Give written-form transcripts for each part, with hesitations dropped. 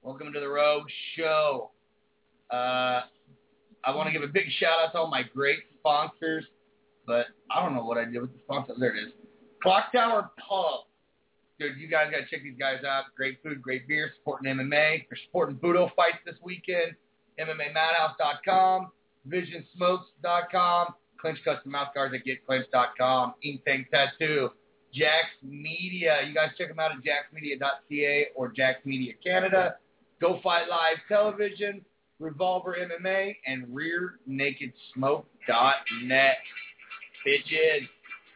Welcome to the Rogue Show. I want to give a big shout out to all my great sponsors, but I don't know what I did with the sponsor. There it is. Clock Tower Pub. Dude, you guys got to check these guys out. Great food, great beer, supporting MMA. They're supporting Budo fights this weekend. MMAMadhouse.com, VisionSmokes.com, Clinch Custom Mouthguards at GetClinch.com, Ink Tank Tattoo, Jax Media. You guys check them out at jaxmedia.ca or Jax Media Canada. Go Fight Live Television, Revolver MMA, and RearNakedSmoke.net. Bitches.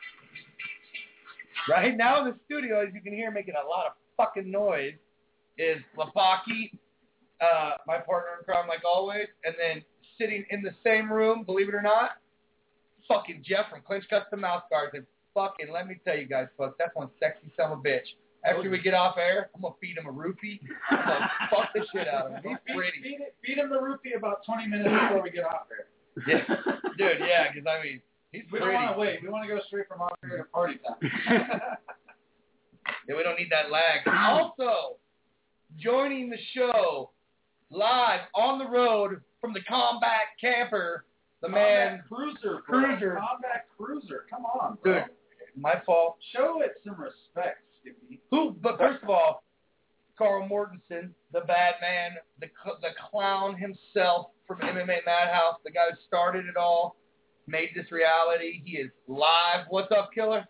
Right now in the studio, as you can hear, making a lot of fucking noise, is Lapaki, my partner in crime like always, and then sitting in the same room, believe it or not, fucking Jeff from Clinch Custom Mouthguards. And fucking, let me tell you guys, folks, that's one sexy son of a bitch. After we get off air, I'm going to feed him a rupee. I'm going to fuck the shit out of him. He's pretty. Feed him the rupee about 20 minutes before we get off air. Yeah. Dude, yeah, because, I mean, he's we pretty. don't want to wait. We want to go straight from off air to party time. Yeah, we don't need that lag. Also, joining the show live on the road from the Combat Camper, the man. Cruiser. Combat Cruiser. Come on, bro. Dude, my fault. Show it some respect, Skippy. But first of all, Carl Mortensen, the bad man, the clown himself from MMA Madhouse, the guy who started it all, made this reality. He is live. What's up, Killer?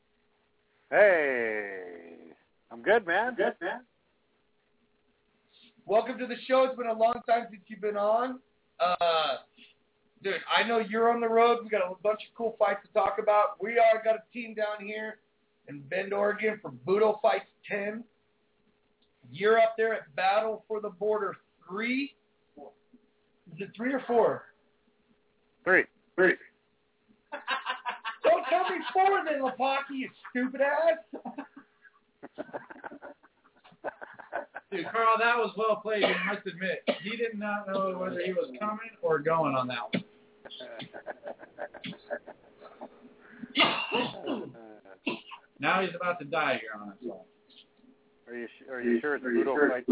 Hey, I'm good, man. Welcome to the show. It's been a long time since you've been on. Dude, I know you're on the road. We got a bunch of cool fights to talk about. We are got a team down here in Bend, Oregon for Budo Fights 10. You're up there at Battle for the Border 3. Is it 3 or 4? 3. Don't tell me 4 then, Lapaki, you stupid ass. Dude, Carl, that was well played, you must admit. He did not know whether he was coming or going on that one. Now he's about to die here on his own. Are you sure it's Budo Fights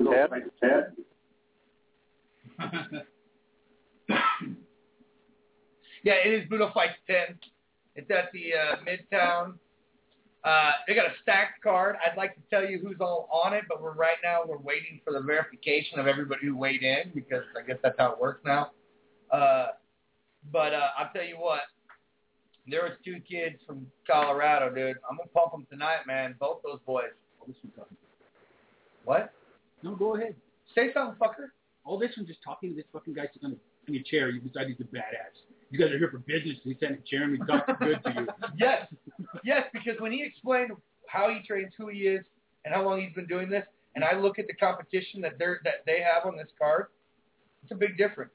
10? Yeah, it is Budo Fights 10. It's at the Midtown. They got a stacked card. I'd like to tell you who's all on it, but we're waiting for the verification of everybody who weighed in because I guess that's how it works now. But I'll tell you what. There was 2 kids from Colorado, dude. I'm going to pump them tonight, man. Both those boys. What? No, go ahead. Say something, fucker. All this one just talking to this fucking guy sitting in a chair. You decide he's a badass. You guys are here for business. He sent a chair and he talked good to you. Yes, because when he explained how he trains, who he is, and how long he's been doing this, and I look at the competition that they have on this card, it's a big difference.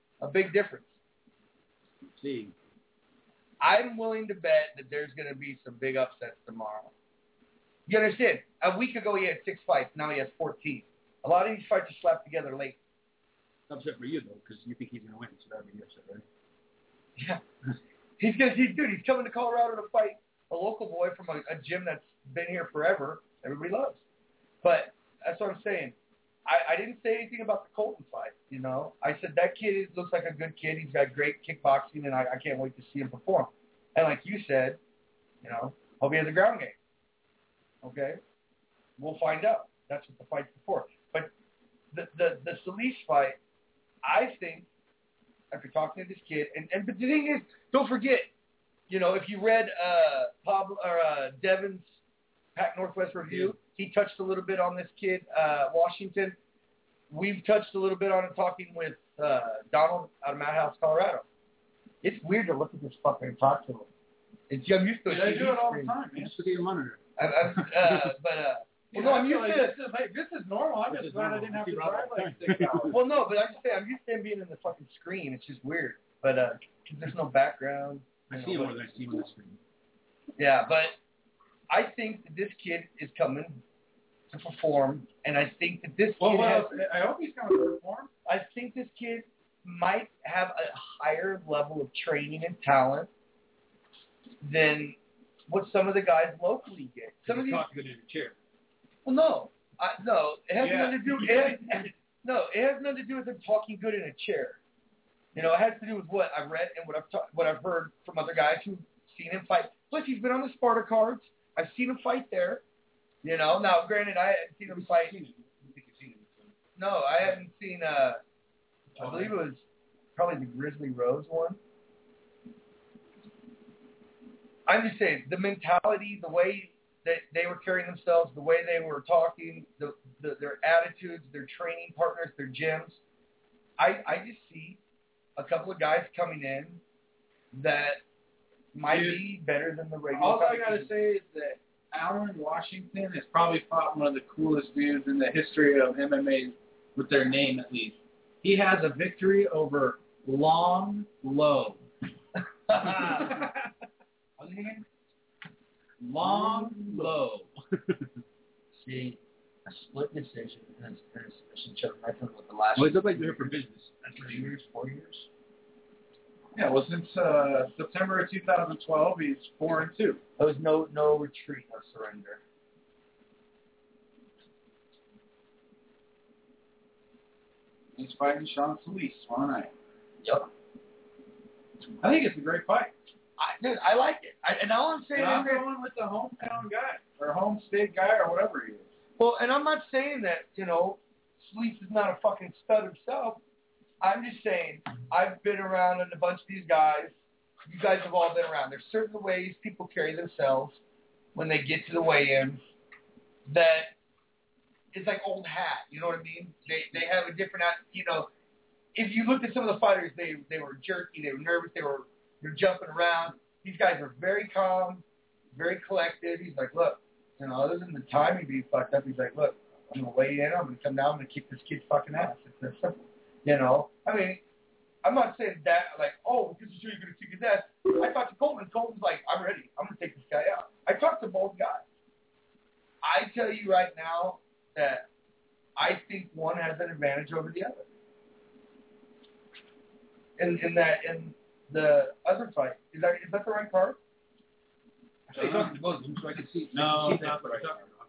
See. I'm willing to bet that there's going to be some big upsets tomorrow. You understand? A week ago he had 6 fights. Now he has 14. A lot of these fights are slapped together late. Upset for you, though, because you think he's going to win, so that would be upset, right? Yeah. He's coming to Colorado to fight a local boy from a gym that's been here forever. Everybody loves. But that's what I'm saying. I didn't say anything about the Colton fight, you know. I said that kid looks like a good kid. He's got great kickboxing, and I can't wait to see him perform. And like you said, you know, hope he has a ground game. Okay? We'll find out. That's what the fight's for. But the Solis fight, I think, after talking to this kid, but the thing is, don't forget, you know, if you read Devin's Pac Northwest review, he touched a little bit on this kid, Washington. We've touched a little bit on it talking with Donald out of Madhouse, Colorado. It's weird to look at this fucker and talk to him. I'm used to it. I do it all the time, man. Just look at your monitor. Well, no, I'm used to it. This is normal. I'm just glad I didn't have to drive like 6 hours. Well, no, but I'm used to him being in the fucking screen. It's just weird. But cause there's no background. I see him more than I see him on the screen. Yeah, but I think that this kid is coming to perform, and I think that this kid I hope he's coming to perform. I think this kid might have a higher level of training and talent than what some of the guys locally get. Some of these talk good in a chair. Well, no, it has nothing to do. No, it has nothing to do with him talking good in a chair. You know, it has to do with what I've read and what I've heard from other guys who've seen him fight. Plus, he's been on the Sparta cards. I've seen him fight there. You know, now granted, I hadn't seen him fight. No, I haven't seen. I believe it was probably the Grizzly Rose one. I'm just saying the mentality, the way that they were carrying themselves, the way they were talking, their attitudes, their training partners, their gyms. I just see a couple of guys coming in that might be better than the regular. All I gotta say is that Allen Washington has probably fought one of the coolest dudes in the history of MMA with their name at least. He has a victory over Long Low. What's his name? Long Low. See, a split decision and a submission choke. I think what the last. Well, it looked like they're here for business. 3 years, 4 years. Yeah, well, since September of 2012, he's 4-2. There was no retreat, no surrender. He's fighting Sean Felice tomorrow night. Yep. I think it's a great fight. I like it. And all I'm saying And I'm is that, going with the hometown guy, or home state guy, or whatever he is. well, and I'm not saying that, you know, Felice is not a fucking stud himself. I'm just saying, I've been around and a bunch of these guys. You guys have all been around. There's certain ways people carry themselves when they get to the weigh-ins that it's like old hat. You know what I mean? They have a different, you know, if you looked at some of the fighters, they were jerky, they were nervous, they're jumping around. These guys are very calm, very collected. He's like, look, you know, other than the timing being fucked up, he's like, look, I'm going to weigh in, I'm going to come down, I'm going to kick this kid's fucking ass. It's that simple. You know? I mean, I'm not saying that, like, oh, because you're sure you're going to kick his ass. I talked to Coleman. Coleman's like, I'm ready. I'm going to take this guy out. I talked to both guys. I tell you right now that I think one has an advantage over the other. In the other fight. Is that the right card? Actually, talking to both of them so I can see. No, I can see not that. right.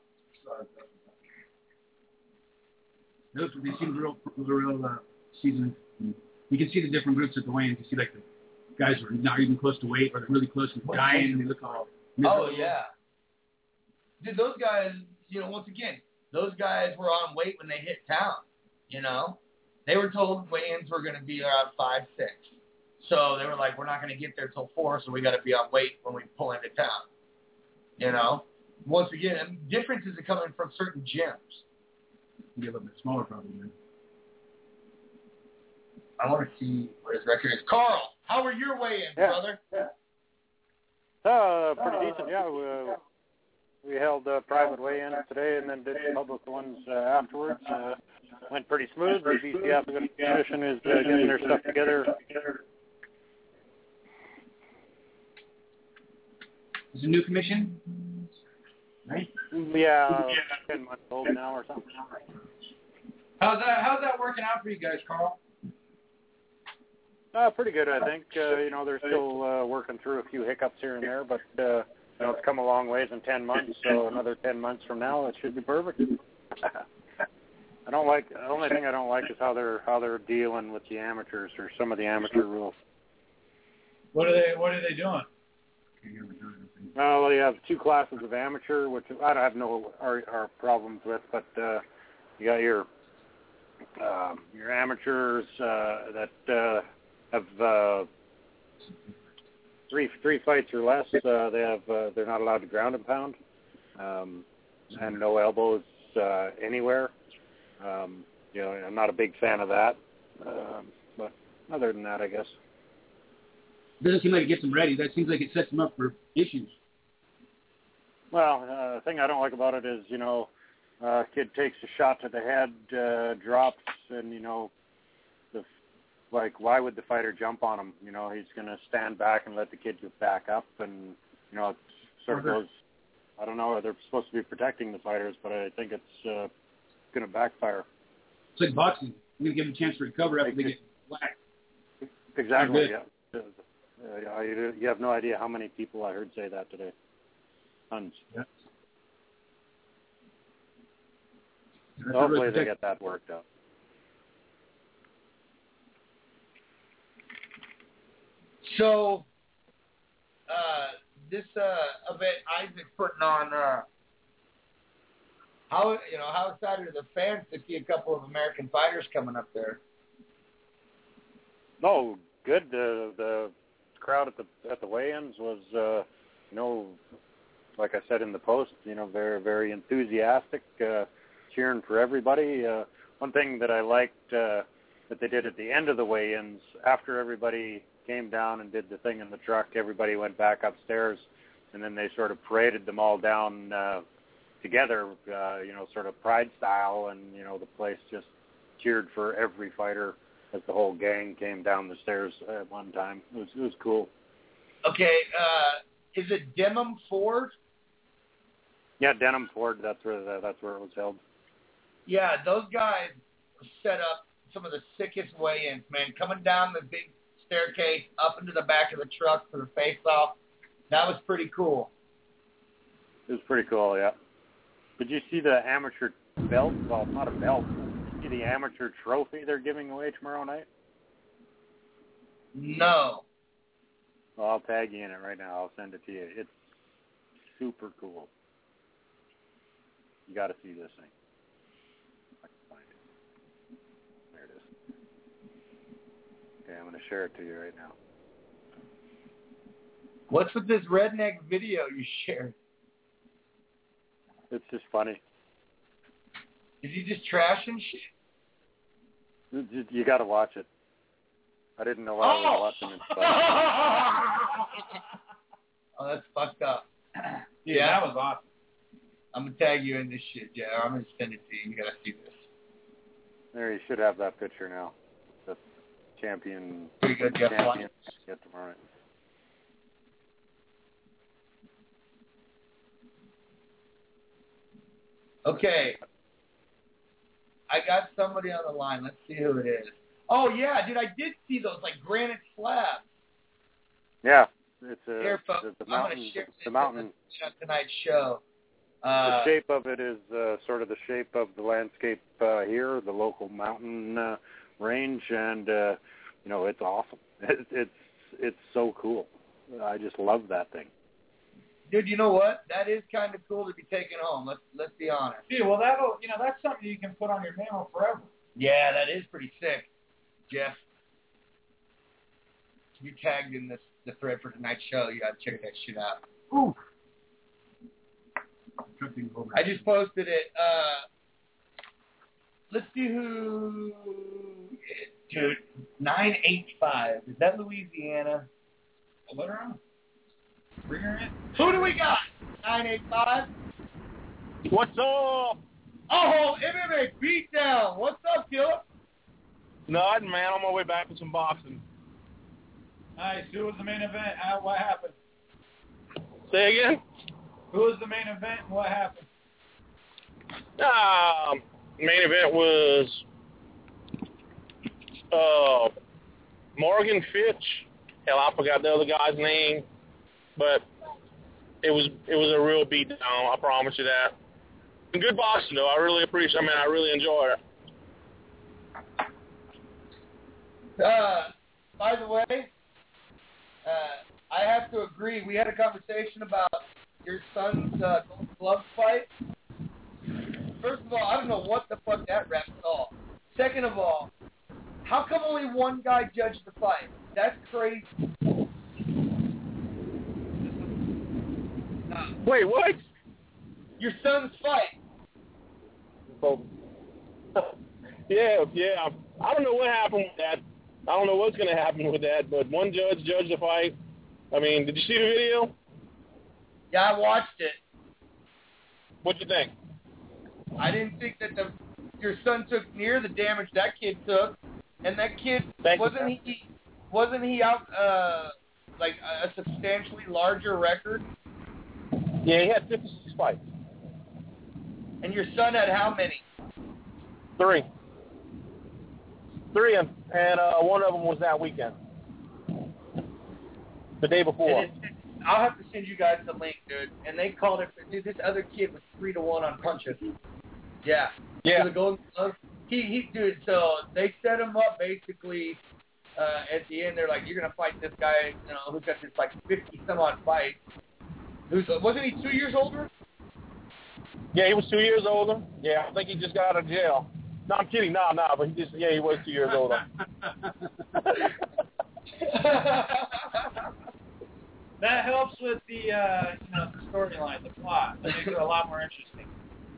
They seem real seasoned. You can see the different groups at the weigh-in. You see like the guys who are not even close to weight, or they're really close and dying, and they look all miserable. Oh, yeah. Dude, those guys, you know, once again, those guys were on weight when they hit town, you know? They were told weigh-ins were going to be around 5, 6. So they were like, we're not going to get there till 4, so we got to be on weight when we pull into town. You know? Once again, differences are coming from certain gyms. Be a little bit smaller, probably. Man. I want to see what his record is. Carl, how were your weigh-ins, brother? Yeah. Pretty decent, yeah. We held private weigh-ins today and then did public ones afterwards. Went pretty smooth. The BCF Commission is getting their stuff together. Is it a new commission? Right? Yeah, 10 months old now or something. How's that working out for you guys, Carl? Pretty good, I think. You know, they're still working through a few hiccups here and there, but you know, it's come a long ways in 10 months. So another 10 months from now, it should be perfect. The only thing I don't like is how they're dealing with the amateurs or some of the amateur rules. What are they doing? Well, you have 2 classes of amateur, which I don't have no our problems with, but you got your amateurs that have 3 fights or less. They're not allowed to ground and pound, and no elbows anywhere. You know, I'm not a big fan of that, but other than that, I guess. Doesn't seem like it gets them ready. That seems like it sets them up for issues. Well, the thing I don't like about it is, you know, kid takes a shot to the head, drops, and, you know, why would the fighter jump on him? You know, he's going to stand back and let the kid get back up, and, you know, it sort of goes, I don't know, they're supposed to be protecting the fighters, but I think it's going to backfire. It's like boxing. You're going to give them a chance to recover after they get whacked. Exactly, yeah. You have no idea how many people I heard say that today. Tons. Yeah. Hopefully they get that worked out. So, this event Isaac's putting on, how excited are the fans to see a couple of American fighters coming up there? No, good. The crowd at the weigh-ins was, like I said in the post, very, very enthusiastic, cheering for everybody. One thing that I liked that they did at the end of the weigh-ins, after everybody came down and did the thing in the truck, everybody went back upstairs, and then they sort of paraded them all down together, sort of pride style, and, the place just cheered for every fighter as the whole gang came down the stairs at one time. It was cool. Okay, is it Denham Ford? Yeah, Denham Ford, that's where it was held. Yeah, those guys set up some of the sickest weigh-ins, man. Coming down the big staircase up into the back of the truck for the face-off. That was pretty cool. It was pretty cool, yeah. Did you see the amateur belt? Well, it's not a belt. Did you see the amateur trophy they're giving away tomorrow night? No. Well, I'll tag you in it right now. I'll send it to you. It's super cool. You got to see this thing. I can find it. There it is. Okay, I'm going to share it to you right now. What's with this redneck video you shared? It's just funny. Is he just trashing shit? You got to watch it. I didn't know I was watching it. Oh, that's fucked up. Yeah, that was awesome. I'm going to tag you in this shit, yeah. I'm going to send it to you. You got to see this. There, you should have that picture now. The champion. Pretty good, Jeff. Champion. Get tomorrow night. Okay. I got somebody on the line. Let's see who it is. Oh, yeah, dude, I did see those, like, granite slabs. Yeah. It's Here, folks, the I'm mountain. going to share The mountain. on tonight's show. The shape of it is sort of the shape of the landscape here, the local mountain range, and it's awesome. It's so cool. I just love that thing. Dude, you know what? That is kind of cool to be taken home. Let's be honest. Dude, well, that's something you can put on your mantle forever. Yeah, that is pretty sick, Jeff. You tagged in the thread for tonight's show. You got to check that shit out. Ooh. I just posted it. Let's see who. Dude, 985. Is that Louisiana? Let her on. Bring her in. Who do we got? 985. What's up? Oh, MMA Beatdown. What's up, Killer? Nothing, man. On my way back with some boxing. Nice. Who was the main event? What happened? Say again? Who was the main event and what happened? Main event was Morgan Fitch. Hell, I forgot the other guy's name, but it was a real beatdown. I promise you that. And good boxing though. I really appreciate. I really enjoyed it. By the way, I have to agree. We had a conversation about your son's Golden Glove fight. First of all, I don't know what the fuck that ref saw. Second of all, how come only one guy judged the fight? That's crazy. Wait, what? Your son's fight. Oh. Yeah. I don't know what happened with that. I don't know what's going to happen with that, but one judge judged the fight. I mean, did you see the video? Yeah, I watched it. What'd you think? I didn't think that your son took near the damage that kid took, and that kid wasn't he out like a substantially larger record? Yeah, he had 56 fights. And your son had how many? 3, and one of them was that weekend. The day before. I'll have to send you guys the link, dude. And they called it, dude, this other kid was 3-1 on punches. Yeah. Yeah. For the Golden Glove. Dude, so they set him up basically at the end, they're like, you're going to fight this guy, you know, who's got this, like, 50-some-odd fights. Wasn't he 2 years older? Yeah, he was 2 years older. Yeah, I think he just got out of jail. No, I'm kidding. No, but he was 2 years older. That helps with the, the storyline, the plot. That makes it a lot more interesting.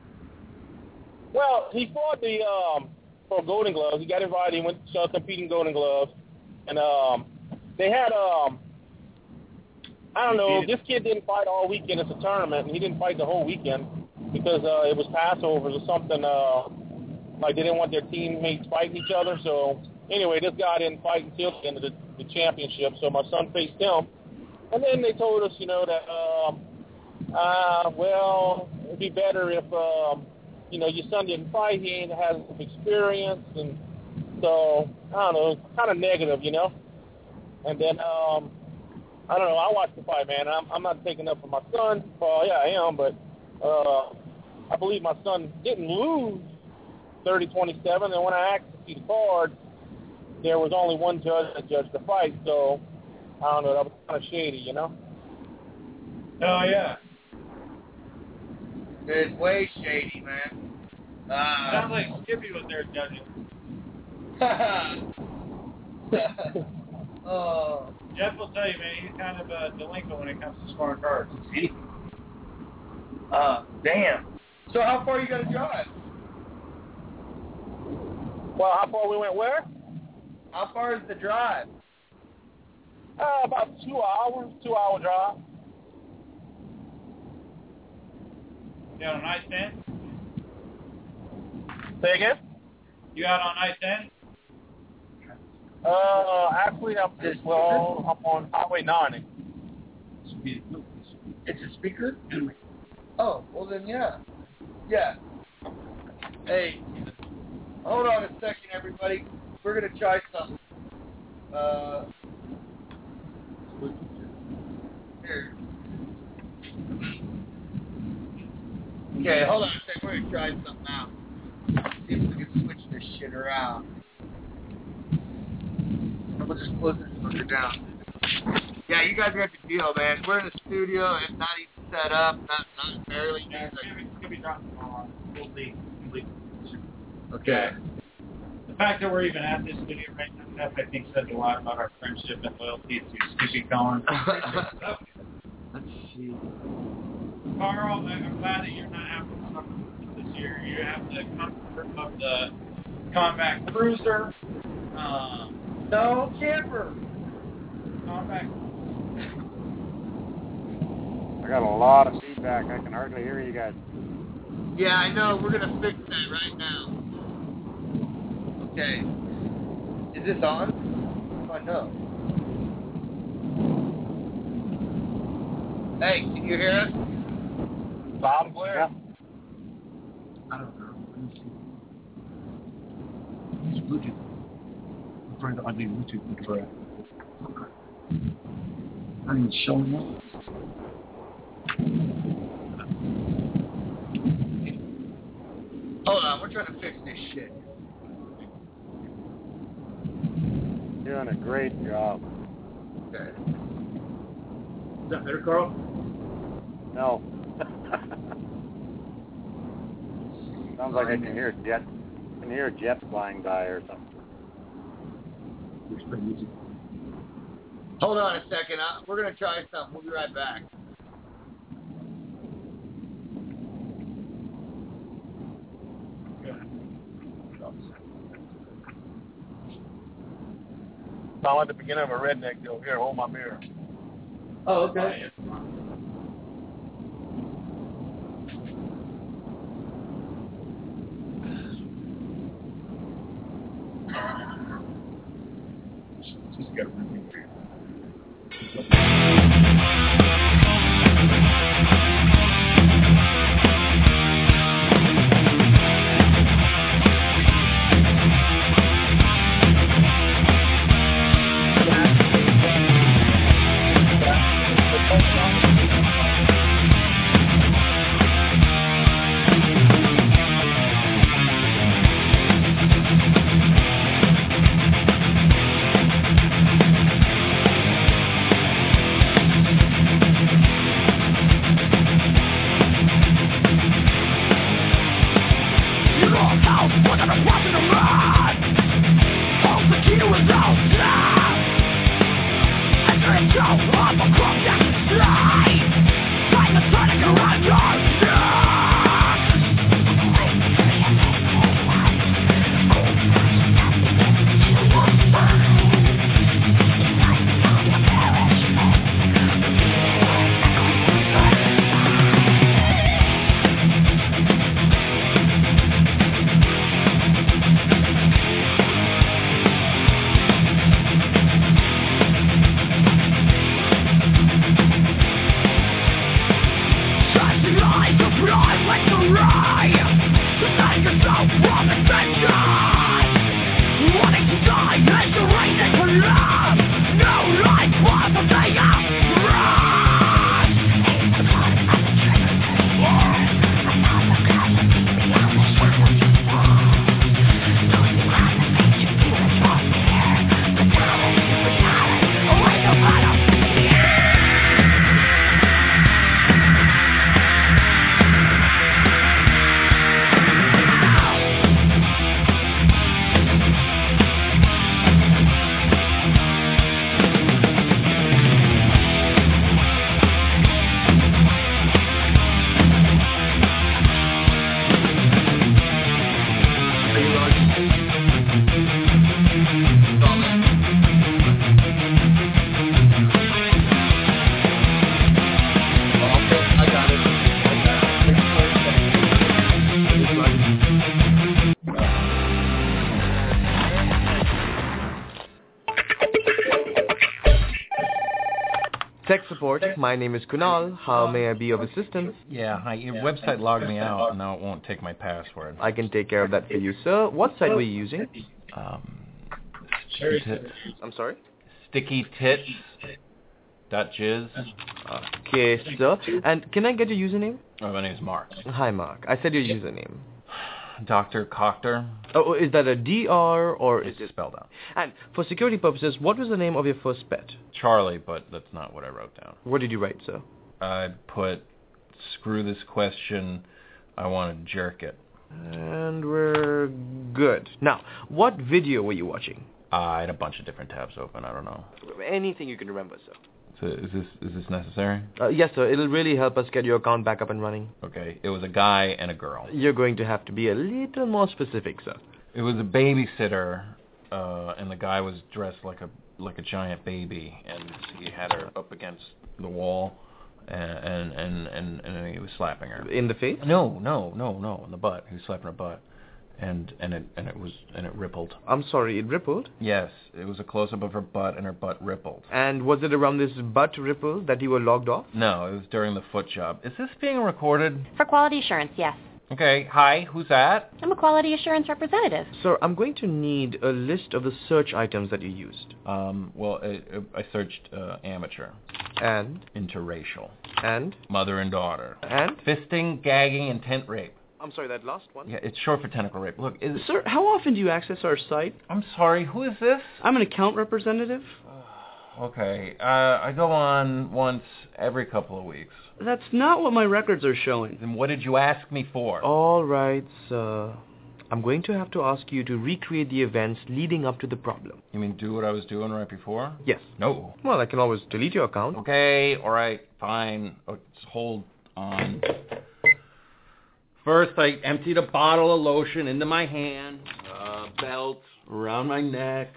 Well, he fought for Golden Gloves. He got invited. He went to compete in Golden Gloves. And they had, I don't know, this kid didn't fight all weekend. It's a tournament, and he didn't fight the whole weekend because it was Passover or something. Like they didn't want their teammates fighting each other. So anyway, this guy didn't fight until the end of the championship. So my son faced him. And then they told us, that, well, it'd be better if, your son didn't fight. He ain't had some experience. And so, I don't know, kind of negative, And then, I don't know, I watched the fight, man. I'm not taking up for my son. Well, yeah, I am, but I believe my son didn't lose 30-27. And when I asked to see the card, there was only one judge that judged the fight. So, I don't know, that was kind of shady, Oh, yeah. It's way shady, man. Sounds like Skippy was there judging. Oh. Jeff will tell you, man, he's kind of a delinquent when it comes to scoring cards. Damn. So how far you got to drive? Well, how far we went where? How far is the drive? About 2 hours, 2-hour drive. You out on I-10? Say again? You out on I-10? Actually, I'm on Highway 90. It's a speaker? Oh, well then, yeah. Yeah. Hey, hold on a second, everybody. We're going to try something. Here. Okay, hold on a second. We're going to try something out. See if we can switch this shit around. We'll just close this sucker down. Yeah, you guys got the deal, man. We're in the studio. It's not even set up. Not barely. Yeah, it's gonna be dropping on. We'll see. Okay. The fact that we're even at this studio right now, Jeff, I think says a lot about our friendship and loyalty to Skippy Cohen. Let's see. Carl, I'm glad that you're not having something this year. You have the comfort of the Combat Cruiser. No, camper. Combat. I got a lot of feedback. I can hardly hear you guys. Yeah, I know. We're going to fix that right now. Okay. Is this on? Oh, no. Hey, can you hear us? Loud and clear? Yeah. I don't know. Let me see. It's Bluetooth. I'm trying to unmute Bluetooth for it. Not even showing up. Hold on, we're trying to fix this shit. Doing a great job. Okay. Is that better, Carl? No. Sounds like I can hear jets. I can hear jets flying by or something. It's pretty easy. Hold on a second. We're going to try something. We'll be right back. Sound like the beginning of a redneck joke. Here, hold my beer. Oh, okay. Just got to remember. Tech support, my name is Kunal. How may I be of assistance? Yeah, hi. Your website logged me out, and now it won't take my password. I can take care of that for you, sir. What site were you using? Sticky Tits. I'm sorry? StickyTits.jizz. Okay, sir. And can I get your username? Oh, my name's Mark. Hi, Mark. I said your username. Dr. Cochter. Oh, is that a DR or is It's it spelled out. And for security purposes, what was the name of your first pet? Charlie, but that's not what I wrote down. What did you write, sir? I put, screw this question, I want to jerk it. And we're good. Now, what video were you watching? I had a bunch of different tabs open, I don't know. Anything you can remember, sir. So is this necessary? Yes, sir. It'll really help us get your account back up and running. Okay, it was a guy and a girl. You're going to have to be a little more specific, sir. It was a babysitter, and the guy was dressed like a giant baby, and he had her up against the wall, and he was slapping her. In the face? No, in the butt. He was slapping her butt, and it rippled. I'm sorry, it rippled? Yes, it was a close-up of her butt, and her butt rippled. And was it around this butt ripple that you were logged off? No, it was during the foot job. Is this being recorded? For quality assurance, yes. Okay, hi, who's that? I'm a quality assurance representative. Sir, I'm going to need a list of the search items that you used. Well, I searched amateur. And? Interracial. And? Mother and daughter. And? Fisting, gagging, and tent rape. I'm sorry, that last one? Yeah, it's short for tentacle rape. Look, Sir, how often do you access our site? I'm sorry, who is this? I'm an account representative. Okay, I go on once every couple of weeks. That's not what my records are showing. Then what did you ask me for? All right, sir. I'm going to have to ask you to recreate the events leading up to the problem. You mean do what I was doing right before? Yes. No. Well, I can always delete your account. Okay, all right, fine. Oh, just hold on. First, I emptied a bottle of lotion into my hand, belt around my neck,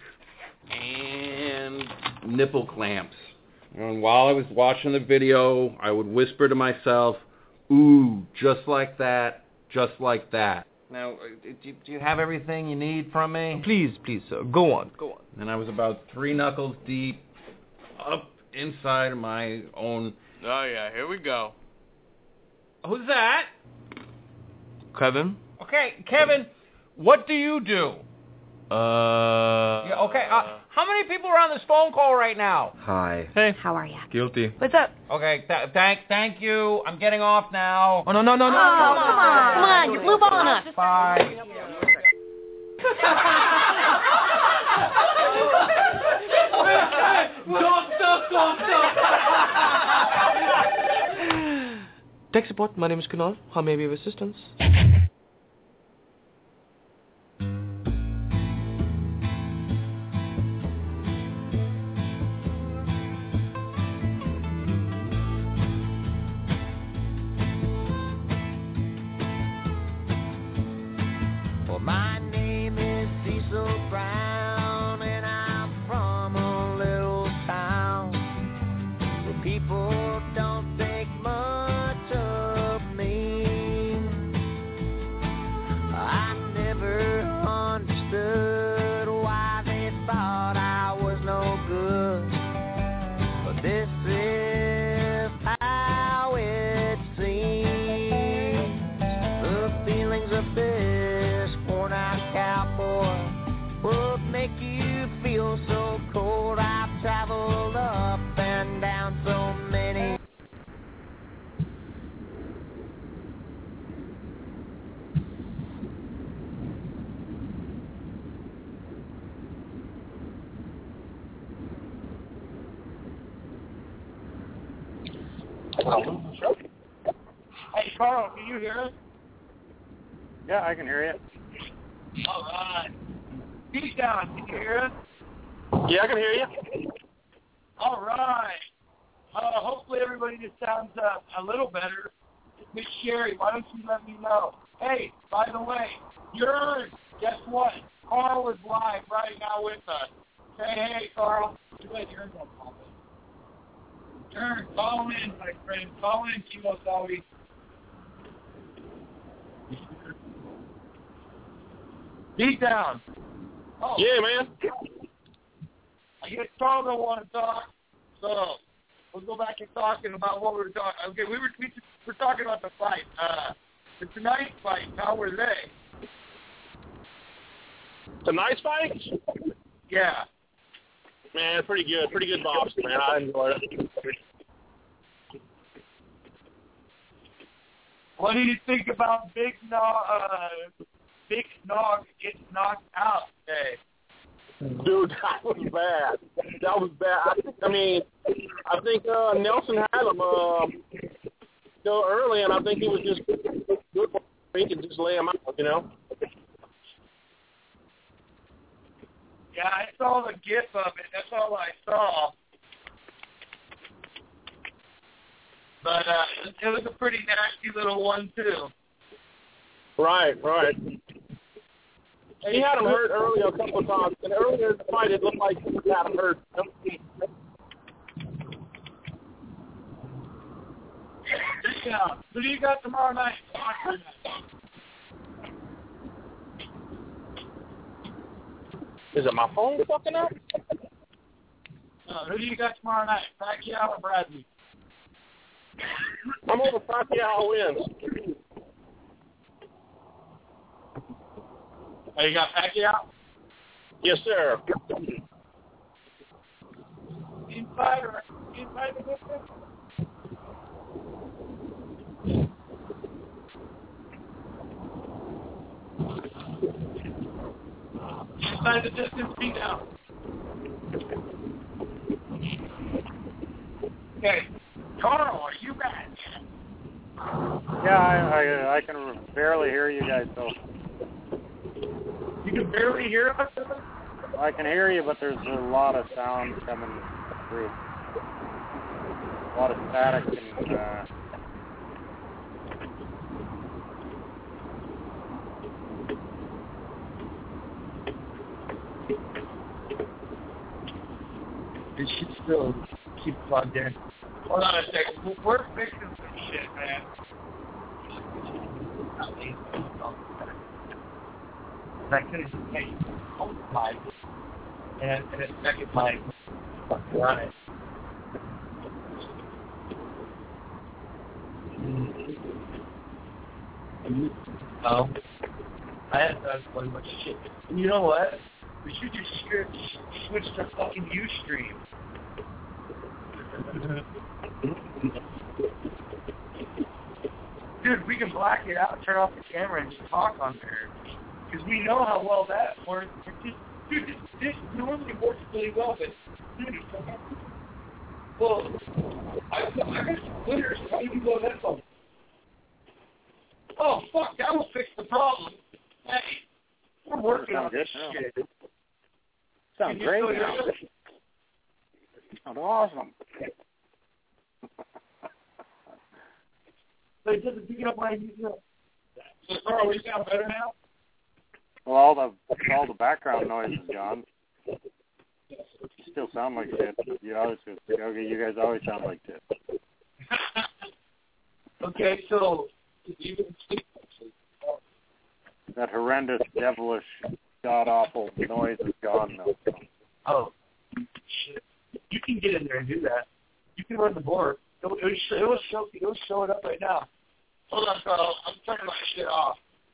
and nipple clamps. And while I was watching the video, I would whisper to myself, ooh, just like that, just like that. Now, do you have everything you need from me? Please, sir, go on. And I was about 3 knuckles deep, up inside of my own... Oh, yeah, here we go. Who's that? Kevin? Okay, Kevin, what do you do? Yeah, okay, how many people are on this phone call right now? Hi. Hey. How are ya? Guilty. What's up? Okay, thank you. I'm getting off now. Oh, no. Come on, you blew ball on us. Bye. Tech support, my name is Kunal. How may I be of assistance? Hey, Carl, can you hear us? Yeah, I can hear you. All right. Deep down, can you hear us? Yeah, I can hear you. All right. Hopefully everybody just sounds a little better. Miss Sherry, why don't you let me know? Hey, by the way, guess what? Carl is live right now with us. Say hey, Carl. Too bad Jern's on call. Jern, call in, my friend. Call in, Kimo Sawi. Deep down. Oh. Yeah, man. I guess Carl don't want to talk, so we'll go back and talking about what we were talking. Okay, we were talking about the fight. The tonight's fight. How were they? Tonight's fight? Yeah. Man, pretty good. Pretty good boxing, man. I enjoyed it. What do you think about Big Nog getting knocked out today? Dude, that was bad. That was bad. I think Nelson had him still early, and I think he was just good. He could just lay him out, you know. Yeah, I saw the gif of it. That's all I saw. But it was a pretty nasty little one, too. Right. He had him hurt earlier a couple of times, and earlier in the fight it looked like he had him hurt. Yeah. Who do you got tomorrow night? Is it my phone fucking up? Who do you got tomorrow night? Pacquiao or Bradley? I'm over Pacquiao wins. Oh, you got Pacquiao? Yes, sir. Inside the distance? Inside the distance, beat down. Okay. Carl, are you back? Yeah, I can barely hear you guys, though. You can barely hear us? I can hear you, but there's a lot of sound coming through. A lot of static and It should still keep plugged in. Hold on a second. We're fixing some shit, man. And I could have just made both mics and a second mic. Right. Oh. I had done so much shit. And you know what? We should just switch to fucking Ustream. Dude, we can black it out, turn off the camera, and just talk on there. Because we know how well that works. This normally works really well, but well, I got some clears. How do you blow that phone? Oh, fuck, that will fix the problem. Hey, we're working on this shit. Sounds great now. Sounds awesome. So it doesn't pick it up when I use it. So, Carl, we sound better now? Well, all the background noise is gone. You still sound like shit. You guys always sound like shit. Okay, so you can sleep. That horrendous, devilish, god-awful noise is gone now. Oh, shit. You can get in there and do that. You can run the board. It will show it up right now. Hold on, Carl. I'm turning my shit off.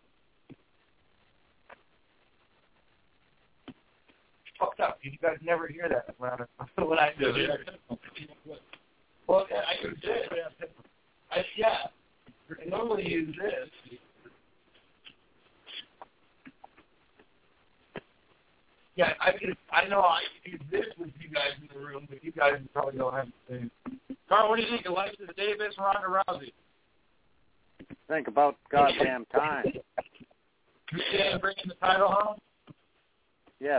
Fucked up. You guys never hear that when I do it. Well, I do this. Yeah. I normally use this. Yeah, I know I can use this with you guys in the room, but you guys probably don't have the same. Carl, what do you think? Alexis Davis, Ronda Rousey? Think about goddamn time. You see them bringing the title home? Yes.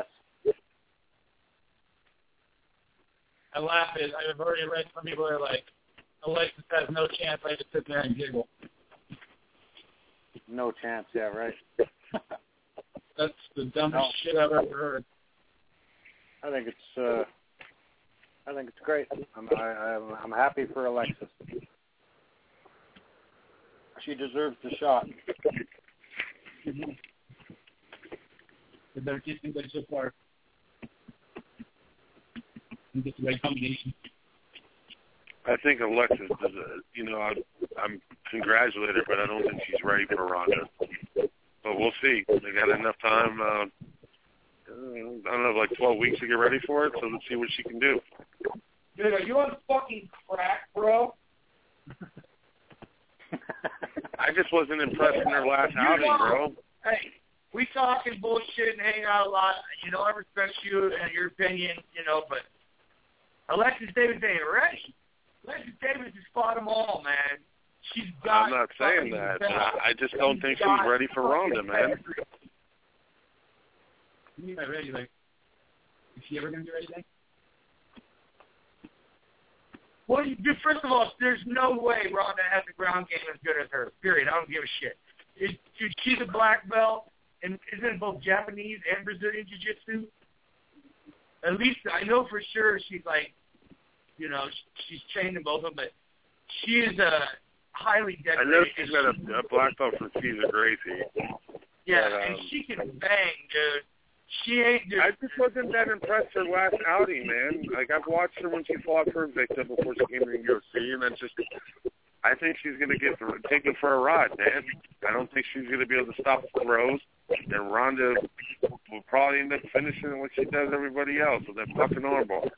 I laugh at. I've already read some people that are like, Alexis has no chance. I just sit there and giggle. No chance. Yeah, right. That's the dumbest shit I've ever heard. I think it's great. I'm happy for Alexis. She deserves the shot. The better chance anybody so far. And get the right combination. I think Alexis does. I'm congratulate her, but I don't think she's ready for Ronda. But we'll see. They got enough time. I don't know, like 12 weeks to get ready for it. So let's see what she can do. Dude, are you on fucking crack, bro? I just wasn't impressed in her last outing, bro. Hey, we talk and bullshit and hang out a lot. I respect you and your opinion, but Alexis Davis ain't ready. Alexis Davis has fought them all, man. She's got. I'm not saying that. I just don't think she's ready for Ronda, man. You mean by ready? Like, is she ever going to be ready then? Well, first of all, there's no way Ronda has a ground game as good as her. Period. I don't give a shit. She's a black belt, and isn't it both Japanese and Brazilian Jiu-Jitsu? At least I know for sure she's like, she's trained in both of them, but she is a highly decorated. I know she's got a black belt from Cesar Gracie. Yeah, and she can bang, dude. She ain't. Dude. I just wasn't that impressed her last outing, man. Like, I've watched her when she fought for Invicta before she came to the UFC, and I think she's going to get taken for a ride, man. I don't think she's going to be able to stop the throws, and Ronda will probably end up finishing it like she does everybody else with that fucking armbar.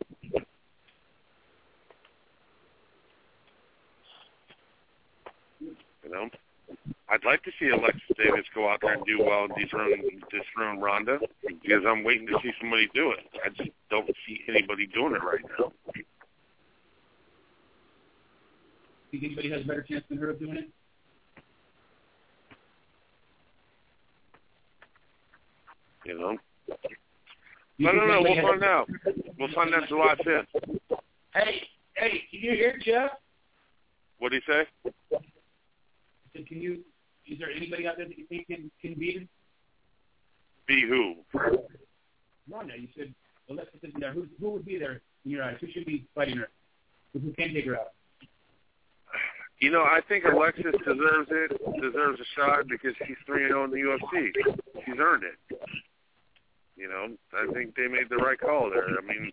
I'd like to see Alexis Davis go out there and do well and dethrone Ronda, because I'm waiting to see somebody do it. I just don't see anybody doing it right now. Do you think anybody has a better chance than her of doing it? No, we'll find out. We'll find out July 5th. Hey, can you hear Jeff? What'd he say? So is there anybody out there that you think can beat him? Be who? Ronda, you said Alexis isn't there. Who would be there in your eyes? Who should be fighting her? Who can take her out? I think Alexis deserves a shot because she's 3-0 in the UFC. She's earned it. I think they made the right call there. I mean,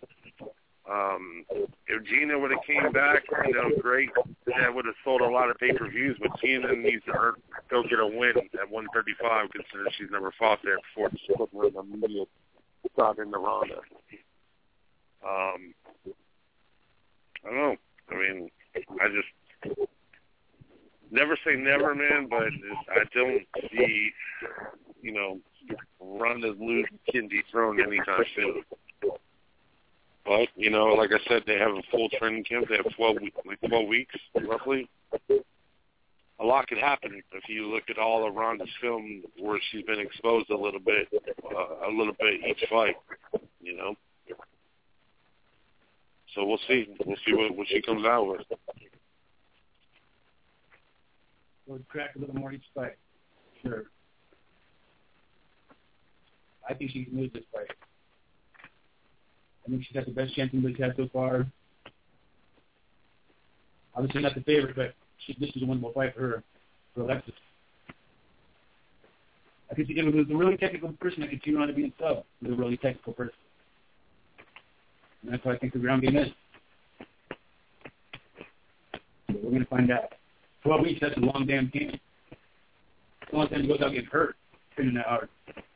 if Gina would have came back, great. That would have sold a lot of pay-per-views, but Gina needs to go get a win at 135, considering she's never fought there before. Just putting her in the immediate shot into Ronda. I don't know. I mean, I just never say never, man, but I don't see, Ronda getting dethroned anytime soon. But, like I said, they have a full training camp. They have 12 weeks, roughly. A lot could happen if you look at all of Ronda's film where she's been exposed a little bit each fight, So we'll see. We'll see what she comes out with. We'll crack a little more each fight. Sure. I think she can lose this fight. I think she's got the best chance anybody's had so far. Obviously not the favorite, but this is a winnable fight for Alexis. I think if it was a really technical person, I could see Ronda being sub with a really technical person. And that's what I think the ground game is. But we're going to find out. 12 weeks, that's a long damn game. It's a long time to go without getting hurt, training that hard.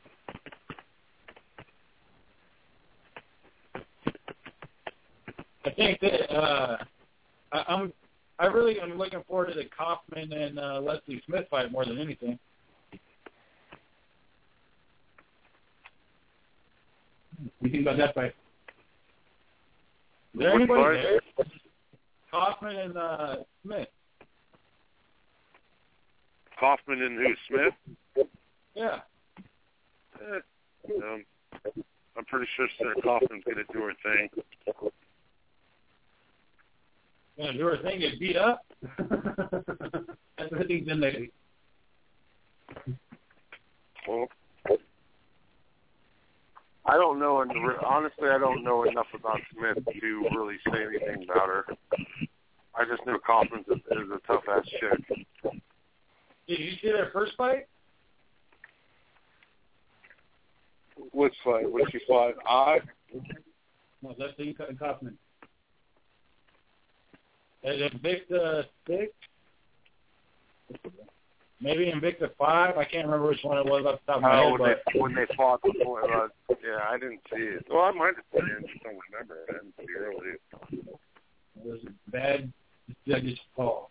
I think that I really am looking forward to the Kaufman and Leslie Smith fight more than anything. What do you think about that fight? Is there anybody there? Kaufman and Smith. Kaufman and who? Smith? Yeah. I'm pretty sure Sarah Kaufman's going to do her thing. Yeah, do her thing, get beat up. That's what he's been lately. Well, I don't know. Honestly, I don't know enough about Smith to really say anything about her. I just know Kaufman is a tough-ass chick. Did you see their first fight? Which fight? Which she fought? No, Leslie and Kaufman. Invicta 6? Maybe Invicta 5? I can't remember which one it was off the top of my head. When they fought before, yeah, I didn't see it. Well, I might have seen it. I just don't remember. I didn't see it earlier. It was a bad judge's call.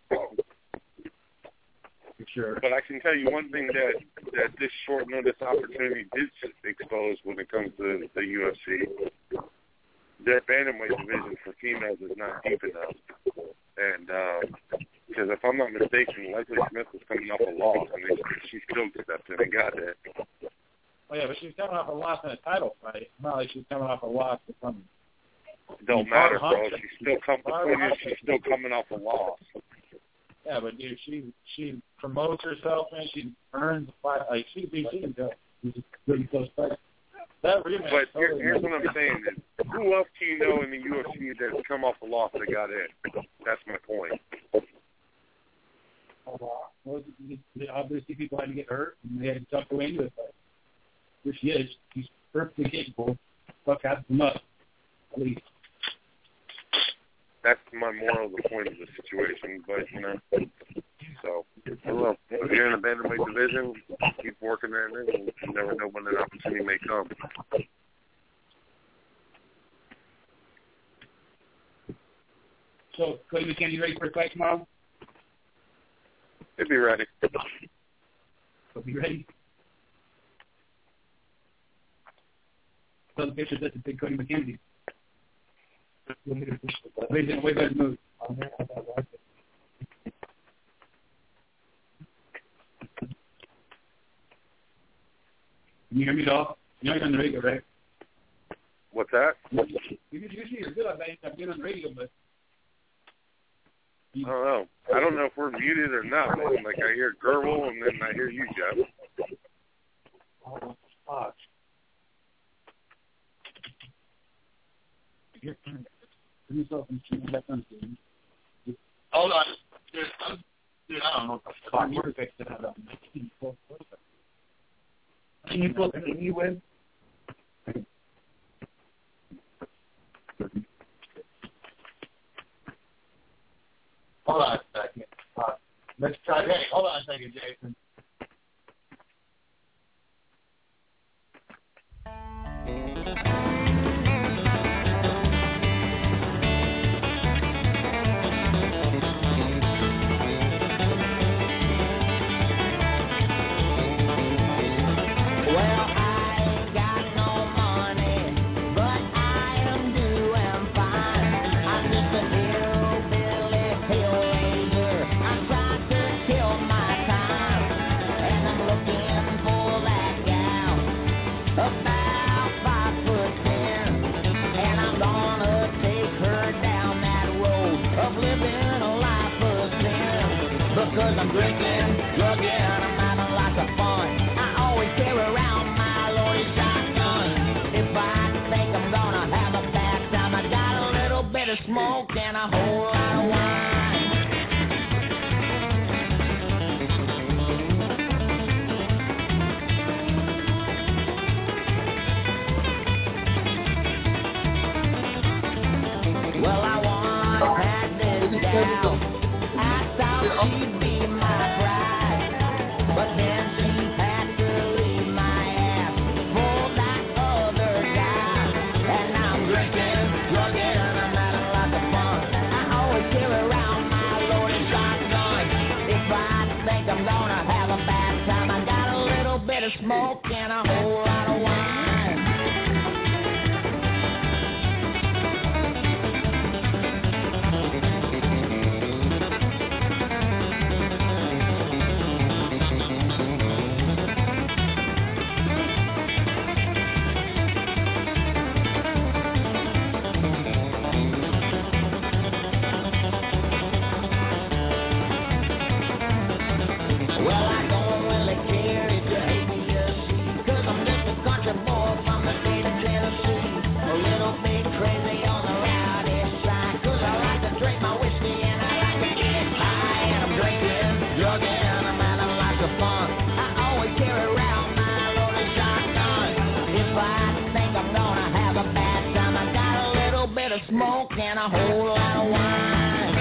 For sure. But I can tell you one thing that this short notice opportunity did expose when it comes to the UFC. That bantamweight division for females is not deep enough. And because if I'm not mistaken, Leslie Smith was coming off a loss, and she still stepped in and got it. Oh, yeah, but she's coming off a loss in a title fight. It's not like she's coming off a loss to some. It don't matter, bro. She's still coming off a loss. Yeah, but dude, she promotes herself and she earns the fight. Like she can go. She's a pretty close fight. That rematch. But here's what I'm saying: is who else do you know in the UFC that's come off a loss that got in? That's my point. Well, obviously, people had to get hurt and they had to tuck away into it. But here she is. She's perfectly capable. Fuck has them up. At least. That's my moral of the point of the situation, but, so, I don't know. If you're in the bantamweight division, keep working there, and you never know when an opportunity may come. So, Cody McKenzie ready for a fight tomorrow? He'll be ready. He'll be ready. So the picture says it's big Cody McKenzie. Way better move. Can you hear me at all? You know you're on the radio, right? What's that? Usually you're good. I've been on the radio, but I don't know. I don't know if we're muted or not, man. Like, I hear Gerbil, and then I hear you, Jeff. Oh, fuck. Hold on. Dude, I don't know what the fuck. You're fixing it up. Can you put an E with? Hold on a second. Let's try. Hey, hold on a second, Jason. Because I'm drinking, drugging, I'm having lots of fun. I always carry around my loaded shotgun. If I think I'm gonna have a bad time, I got a little bit of smoke and a whole lot of wine. Well, I once had this gal. I thought she'd be my bride, but then she had to leave my ass for that other guy. And I'm drinking, drugging, I'm having lots of fun. I always carry around my loaded shotgun. If I think I'm gonna have a bad time, I got a little bit of smoke and a whole lot of wine. and a whole lot of wine.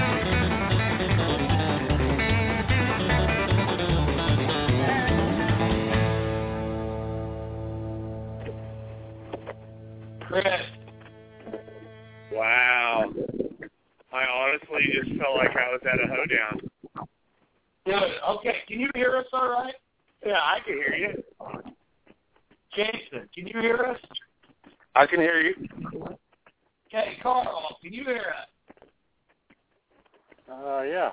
Chris. Wow. I honestly just felt like I was at a hoedown. Good. Okay, can you hear us all right? Yeah, I can hear you. Jason, can you hear us? I can hear you. Okay, Carl, can you hear us? Yeah.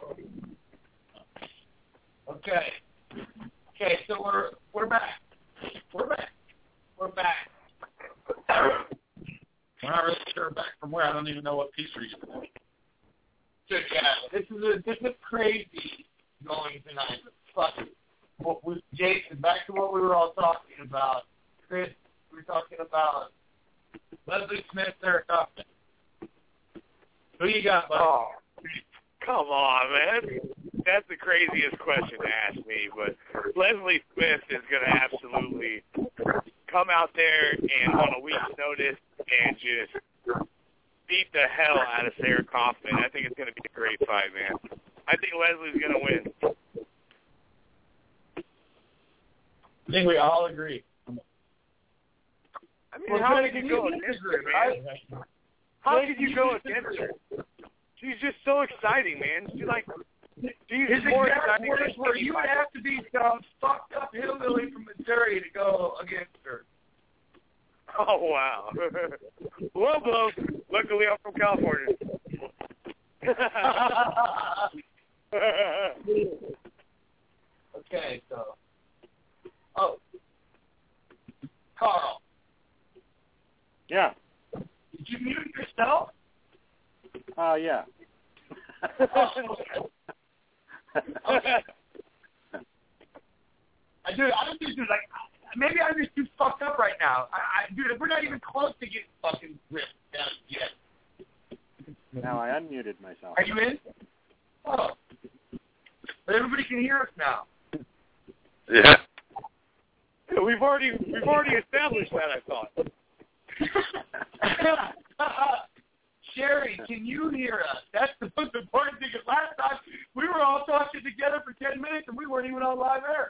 Okay. Okay, so we're back. We're back. We're not really sure back from where. I don't even know what piece we're using. So yeah, this is crazy going tonight. Fuck it. What was Jason? Back to what we were all talking about. Chris, we were talking about Leslie Smith, Eric Hoffman. Who you got, buddy? Oh, come on, man. That's the craziest question to ask me, but Leslie Smith is going to absolutely come out there and on a week's notice and just beat the hell out of Sarah Kaufman. I think it's going to be a great fight, man. I think Leslie's going to win. I think we all agree. I mean, how could you go against her, man? How could you go against her? She's just so exciting, man. She's His more exact exciting words than were, you would have to be some fucked up hillbilly from Missouri to go against her. Oh, wow. Well, Bo, luckily I'm from California. Okay, so. Oh. Carl. Yeah. Did you mute yourself? Yeah. Okay. I don't think, dude, maybe I'm just too fucked up right now. Dude, we're not even close to getting fucking ripped down yet. Now I unmuted myself. Are you in? Oh. But everybody can hear us now. Yeah. We've already established that, I thought. Sherry, can you hear us? That's the most important thing. Because last time we were all talking together for 10 minutes and we weren't even on live air.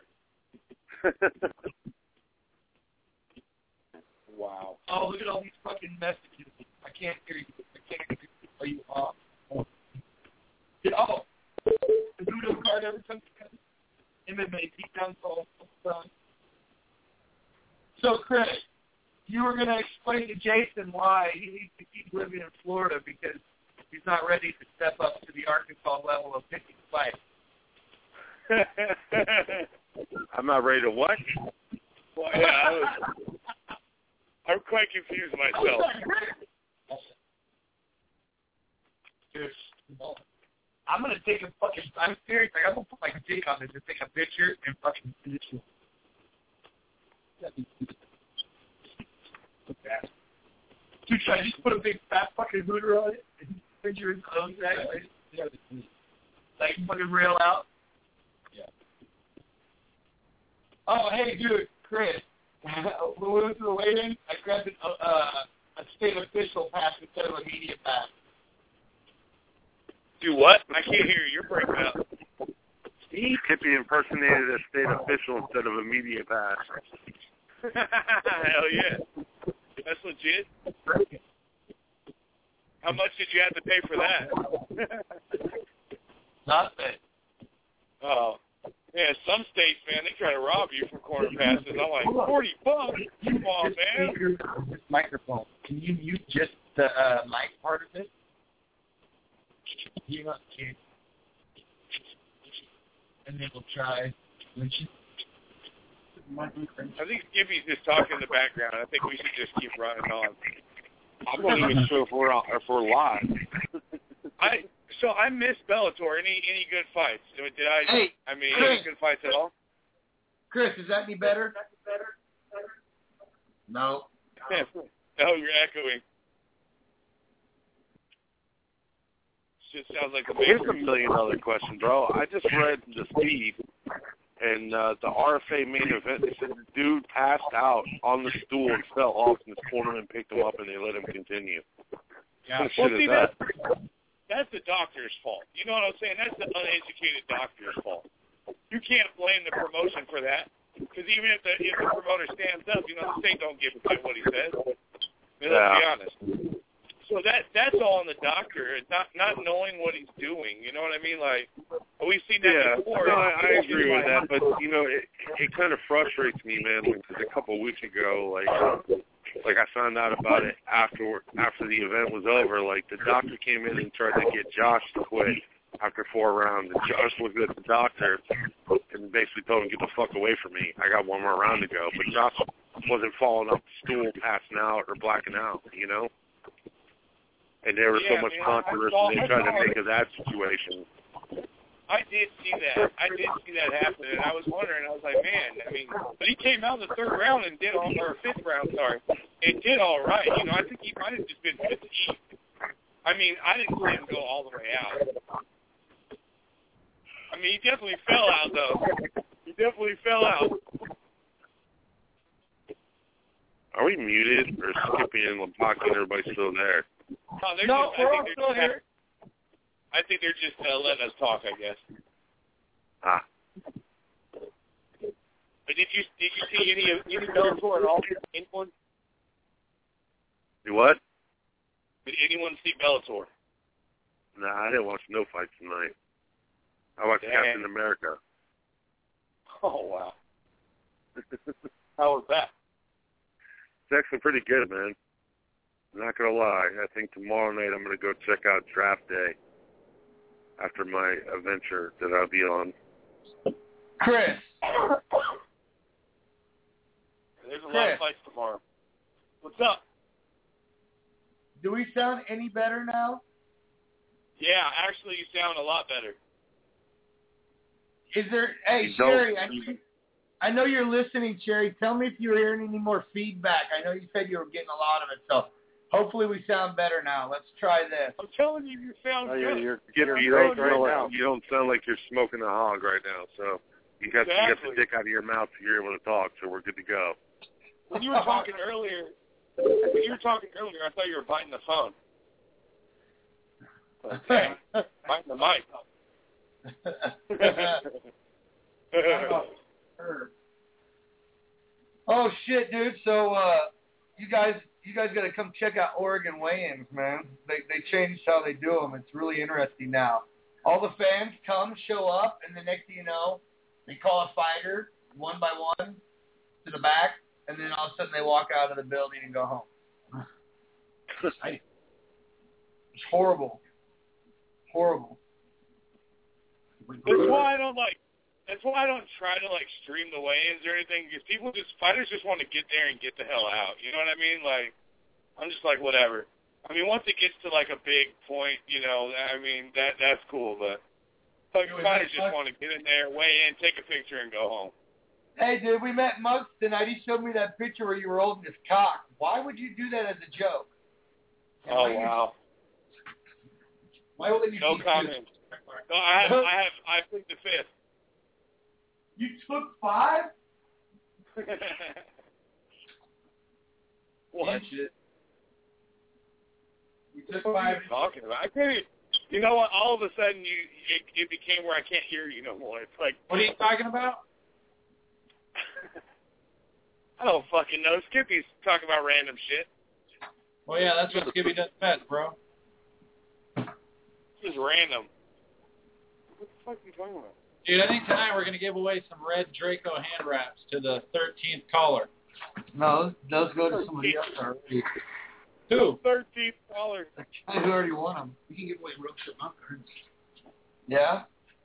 Wow. Oh, look at all these fucking messages. I can't hear you. Are you off? Oh. The Budo card ever comes together? MMA beatdown soul. So, Chris, you were going to explain to Jason why he needs to keep living in Florida because he's not ready to step up to the Arkansas level of picking fight. I'm not ready to what? Well, yeah, I'm quite confused myself. Dude, I'm going to take a fucking, I'm serious, I'm going to put my dick on this and take a picture and fucking finish it. Dude, should I just put a big fat fucking hooter on it and picture his clothes back? Like fucking rail out? Yeah. Oh, hey, dude, Chris. When we went to the weigh-in, I grabbed a state official pass instead of a media pass. Do what? I can't hear you. You're breaking up. Steve? Hippie impersonated a state official instead of a media pass. Hell yeah. That's legit. How much did you have to pay for that? Nothing. Oh. Yeah, some states, man, they try to rob you for corner passes. I'm like, $40? Come on, man. This microphone. Can you mute just the mic part of it? You know, and then we'll try. I think Skippy's just talking in the background. I think we should just keep running on. I'm not even sure if we're live. I missed Bellator. Any good fights? Did I? Hey, I mean, Chris. any good fights at all? Chris, is that any better? No. No, you're echoing. Just sounds like a Here's $1 million question, bro. I just read the feed, and the RFA main event, they said the dude passed out on the stool and fell off, and his cornerman picked him up, and they let him continue. Yeah. What Well, shit see, is that? that's the doctor's fault. You know what I'm saying? That's the uneducated doctor's fault. You can't blame the promotion for that, because even if the promoter stands up, the state don't give a shit what he says. Let's be honest. So that's all on the doctor, not knowing what he's doing. You know what I mean? Like, we've seen that before. No, I agree with that, but it kind of frustrates me, man. Because a couple of weeks ago, like I found out about it after the event was over. Like the doctor came in and tried to get Josh to quit after 4 rounds, and Josh looked at the doctor and basically told him, "Get the fuck away from me. I got 1 more round to go." But Josh wasn't falling off the stool, passing out, or blacking out. And there was so much controversy they tried to make of that situation. I did see that. Happen, and I was wondering. I was like, man. I mean, but he came out in the 3rd round and did all, or 5th round, sorry, and did all right. I think he might have just been fatigued. I mean, I didn't see him go all the way out. I mean, he definitely fell out, though. He definitely fell out. Are we muted, or Skippy and Lampocky and everybody still there? No, we're all still here. I think they're just letting us talk, I guess. Ah. But did you see any Bellator at all? Anyone? You what? Did anyone see Bellator? Nah, I didn't watch no fights tonight. I watched Captain America. Oh, wow. How was that? It's actually pretty good, man. I'm not going to lie. I think tomorrow night I'm going to go check out Draft Day after my adventure that I'll be on. Chris. There's a lot of fights tomorrow. What's up? Do we sound any better now? Yeah, actually, you sound a lot better. Is there... Hey, Sherry, I know you're listening, Sherry. Tell me if you're hearing any more feedback. I know you said you were getting a lot of it, so hopefully we sound better now. Let's try this. I'm telling you, you sound good. You don't sound like you're smoking a hog right now, so you got the dick out of your mouth so you're able to talk, so we're good to go. When you were talking earlier, I thought you were biting the phone. Okay. Biting the mic. Oh shit, dude! So you guys got to come check out Oregon weigh-ins, man. They changed how they do them. It's really interesting now. All the fans come, show up, and the next thing you know, they call a fighter one by one to the back, and then all of a sudden they walk out of the building and go home. It's horrible. Horrible. That's why I don't try to stream the weigh-ins or anything, because fighters just want to get there and get the hell out. You know what I mean? Like, I'm just like, whatever. I mean, once it gets to a big point, I mean, that's cool, but fighters just want to get in there, weigh in, take a picture, and go home. Hey, dude, we met Muggs tonight. He showed me that picture where you were holding his cock. Why would you do that as a joke? Oh, wow. Why would you No comment. No, I plead the 5th. You took 5? What? You took 5. What are you talking about? I can't. You know what? All of a sudden, it became where I can't hear you no more. It's like, what are you talking about? I don't fucking know. Skippy's talking about random shit. Well, yeah, that's what Skippy does best, bro. This is random. What the fuck are you talking about? Dude, I think tonight we're going to give away some red Draco hand wraps to the 13th caller. No, those go to somebody else already. Who? 13th caller. Who already won them? We can give away road trip mount cards. Yeah?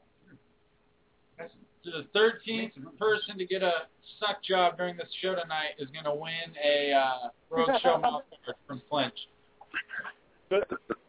So the 13th person to get a suck job during this show tonight is going to win a road show mount card from Flinch. The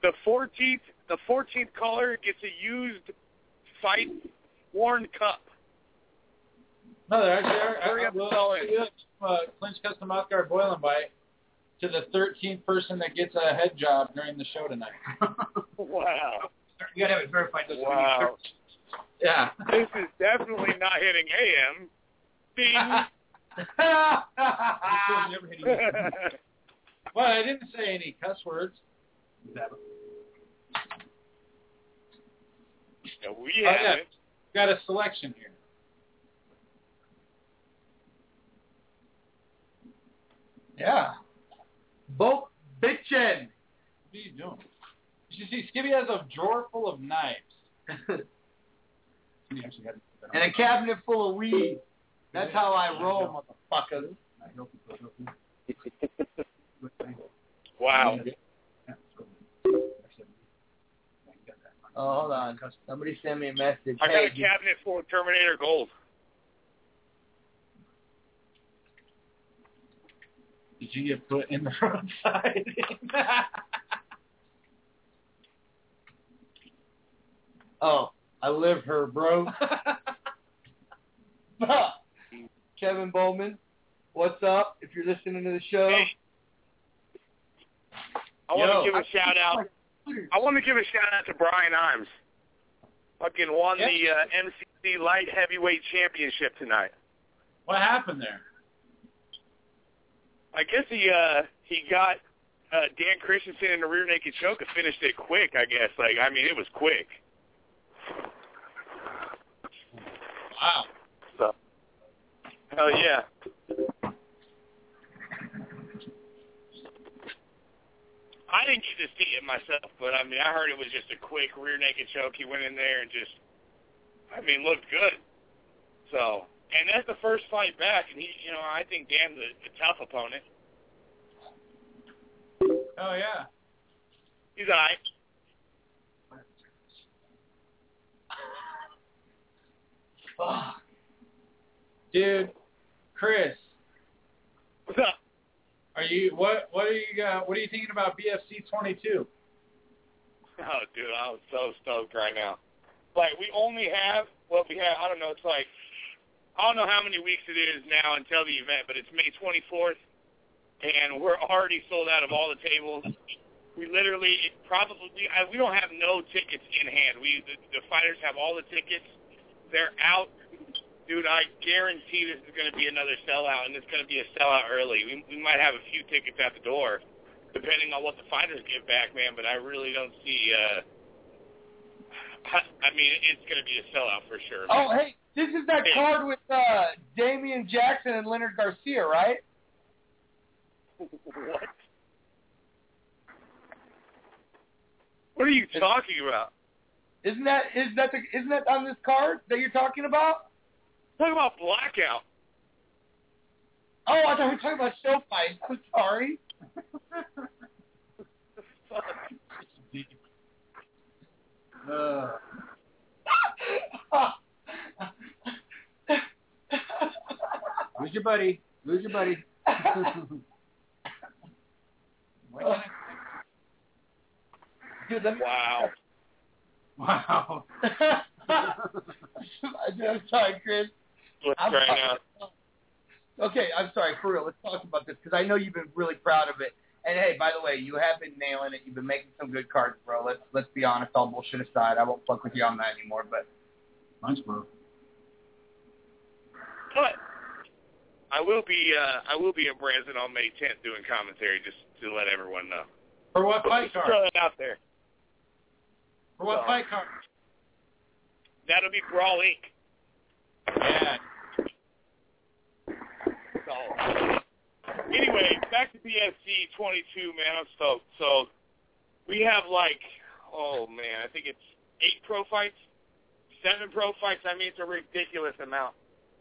14th caller gets a used fight worn cup. No, they're actually Hurry up and sell it. Clinch Custom Mouthguard Boil and Bite to the 13th person that gets a head job during the show tonight. Wow. You gotta have it verified. Wow. Yeah. This is definitely not hitting AM. Ding. Well, I didn't say any cuss words. Yeah, we have it. Got a selection here. Yeah. Both bitchin'. What are you doing? You should see Skibby has a drawer full of knives. And a cabinet full of weed. That's how I roll, motherfuckers. Wow. Oh, hold on. Somebody send me a message. I got a cabinet full of Terminator Gold. Did you get put in the roadside? Oh, I live her, bro. Kevin Bowman, what's up? If you're listening to the show. Hey. I want to give a shout out. I want to give a shout out to Brian Imes. Fucking won the MCC Light Heavyweight Championship tonight. What happened there? I guess he got Dan Christensen in the rear naked choke and finished it quick, I guess. It was quick. Wow. So, hell yeah. I didn't get to see it myself, but I heard it was just a quick rear naked choke. He went in there and just, looked good. So, and that's the first fight back, and he, I think Dan's a tough opponent. Oh yeah. He's all right. Fuck. Dude, Chris. What's up? What are you thinking about BFC 22? Oh, dude, I'm so stoked right now. We only have what we have. I don't know. It's I don't know how many weeks it is now until the event, but it's May 24th, and we're already sold out of all the tables. We literally we don't have no tickets in hand. The fighters have all the tickets. They're out. Dude, I guarantee this is going to be another sellout, and it's going to be a sellout early. We might have a few tickets at the door, depending on what the fighters give back, man, but I really don't see it's going to be a sellout for sure. Man. Oh, hey, this is that card with Damian Jackson and Leonard Garcia, right? What? What are you talking about? Isn't that on this card that you're talking about? Talking about Blackout. Oh, I thought we were talking about show fights. I'm sorry. Lose your buddy. Lose your buddy. Dude, wow. Wow. I'm sorry, Chris. Okay, I'm sorry, for real. Let's talk about this because I know you've been really proud of it. And hey, by the way, you have been nailing it. You've been making some good cards, bro. Let's be honest. All bullshit aside, I won't fuck with you on that anymore. But thanks, bro. But I will be in Branson on May 10th doing commentary, just to let everyone know. For what fight card? Throw it out there. For what fight card? That'll be Brawl Inc. Yeah. So, anyway, back to BFC 22, man. I'm stoked. So, we have I think it's 8 pro fights, 7 pro fights. It's a ridiculous amount.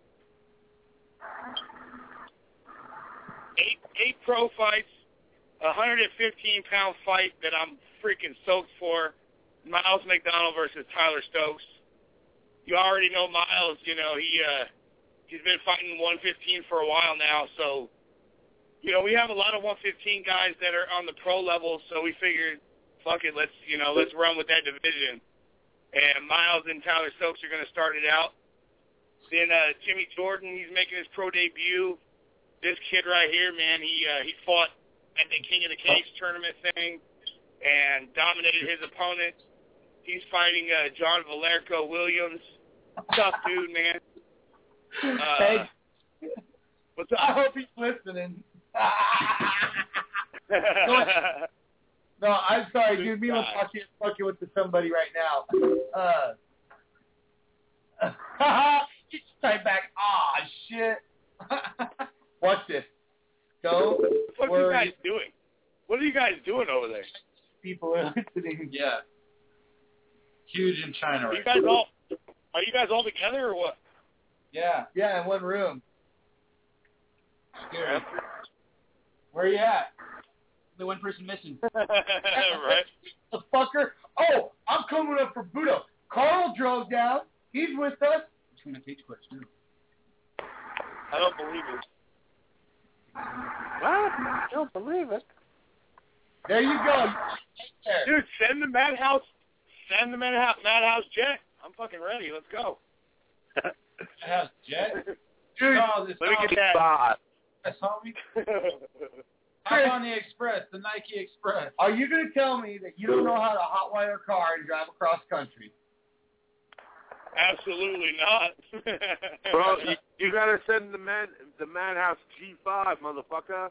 8 pro fights, a 115-pound fight that I'm freaking stoked for. Miles McDonald versus Tyler Stokes. You already know Miles. He's been fighting 115 for a while now. So, we have a lot of 115 guys that are on the pro level. So we figured, fuck it, let's run with that division. And Miles and Tyler Stokes are going to start it out. Then Jimmy Jordan, he's making his pro debut. This kid right here, man, he fought at the King of the Cage tournament thing and dominated his opponent. He's fighting John Valerco Williams. Tough dude, man. Hey, what's up? I hope he's listening. No, I'm sorry, dude. Me was fucking with somebody right now. Get right back. Aw, shit. Watch this. Don't What are you guys doing? What are you guys doing over there? People are listening. Yeah. Huge in China Are right you guys all together or what? Yeah. Yeah, in one room. Scary. Where are you at? The one person missing. Right. The fucker. Oh, I'm coming up for Budo. Carl drove down. He's with us. Between the cage question. I don't believe it. What? I don't believe it. There you go. Dude, send the Madhouse jet. I'm fucking ready. Let's go. Madhouse jet? Dude, No, this let me get that. That's homie. Hop on the Express, the Nike Express. Are you going to tell me that you don't know how to hotwire a car and drive across country? Absolutely not. Bro, you gotta send the Madhouse G5, motherfucker.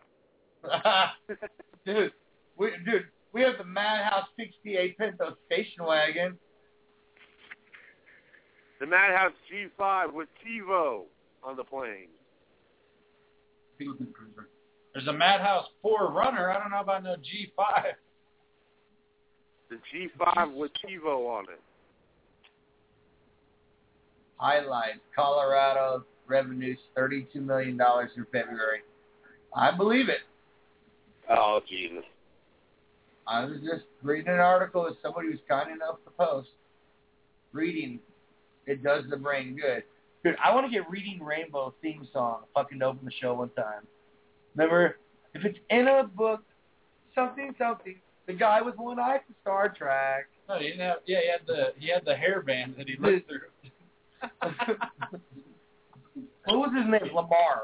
Dude, we have the Madhouse 68 Pinto station wagon. The Madhouse G5 with TiVo on the plane. There's a Madhouse 4Runner. I don't know about no G5. The G5 with TiVo on it. Highlights. Colorado revenues $32 million in February. I believe it. Oh, Jesus. I was just reading an article that somebody was kind enough to post. Reading, it does the brain good. Dude, I want to get Reading Rainbow theme song fucking open the show one time. Remember, if it's in a book, something, the guy with one eye for Star Trek. No, he didn't have. Yeah, he had the hairband that he looked through. What was his name? Lamar.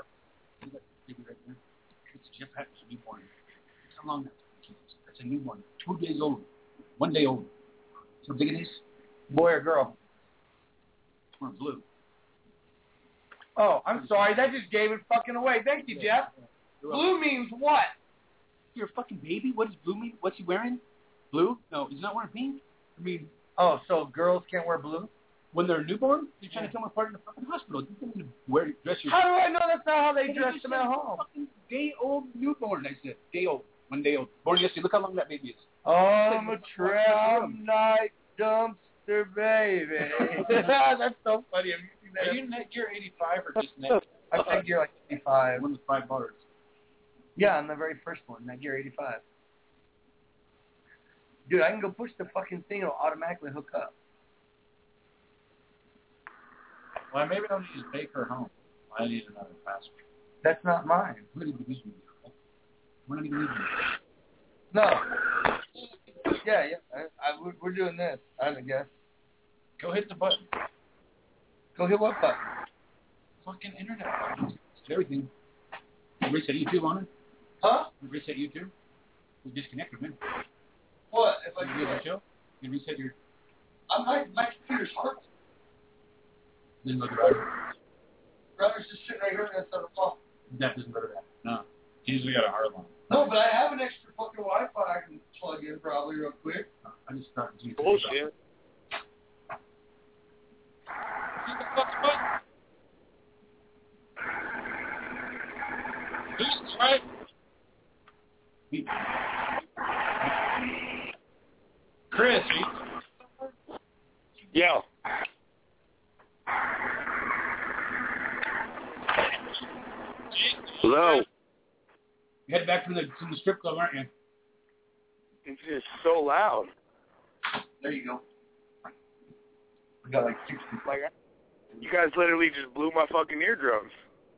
It's Jeff Hatton's newborn. How long? That's a newborn. 2 days old. 1 day old. So big it is? Boy or girl? Or blue. Oh, I'm sorry. That just gave it fucking away. Thank you, Jeff. Blue means what? You're a fucking baby? What does blue mean? What's he wearing? Blue? No, he's not wearing pink. I mean... Oh, so girls can't wear blue? When they're newborn, you're trying to tell them apart in the fucking hospital. You can't dress your... How do I know that's not how they dress them at home? Fucking day-old newborn, I said. Day old. 1 day old. Born yesterday. Look how long that baby is. Oh, I'm a tram night dumpster baby. That's so funny. Have you seen that? Are you Netgear 85 or just Netgear? I think you're like 85. One with 5 bars. Yeah, I'm the very first one, Netgear 85. Dude, I can go push the fucking thing. It'll automatically hook up. Well, maybe I don't use Baker home. I need another password. That's not mine. What did you We're not even using it. No. Yeah. We're doing this, I guess. Go hit the button. Go hit what button? Fucking internet button. It's everything. You reset YouTube on it? Huh? You reset YouTube? You disconnected, man. What? If I do the show? You reset your... My computer's hard. Then go to router. Router's just sitting right here next to the wall. That doesn't go to that. No. He's usually got a hard line. No, but I have an extra fucking Wi-Fi I can plug in probably real quick. I just started to Bullshit. Who's right? Chris, Yeah. Hello. You head back from the strip club, aren't you? It's just so loud. There you go. We got like 60. Like, you guys literally just blew my fucking eardrums.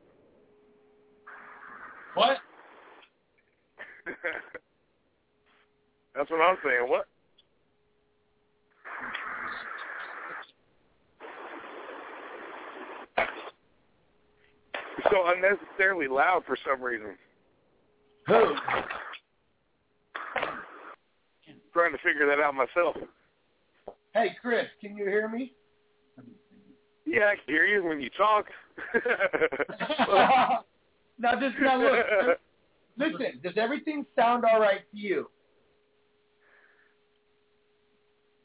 What? That's what I'm saying. What? It's so unnecessarily loud for some reason. Who? Trying to figure that out myself. Hey, Chris, can you hear me? Yeah, I can hear you when you talk. Now look. Listen, does everything sound all right to you?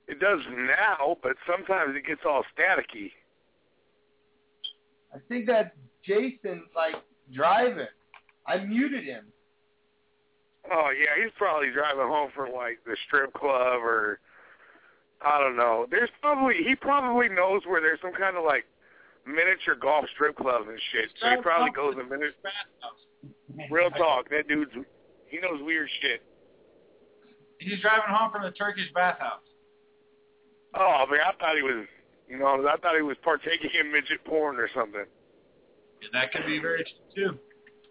It does now, but sometimes it gets all staticky. I think that's Jason, like, driving. I muted him. Oh, yeah, he's probably driving home from, like, the strip club or, I don't know. He probably knows where there's some kind of, like, miniature golf strip clubs and shit. So he probably goes in miniature. Real talk, that dude's, he knows weird shit. He's driving home from the Turkish bathhouse. Oh, man, I thought he was, I thought he was partaking in midget porn or something. Yeah, that could be very true, too.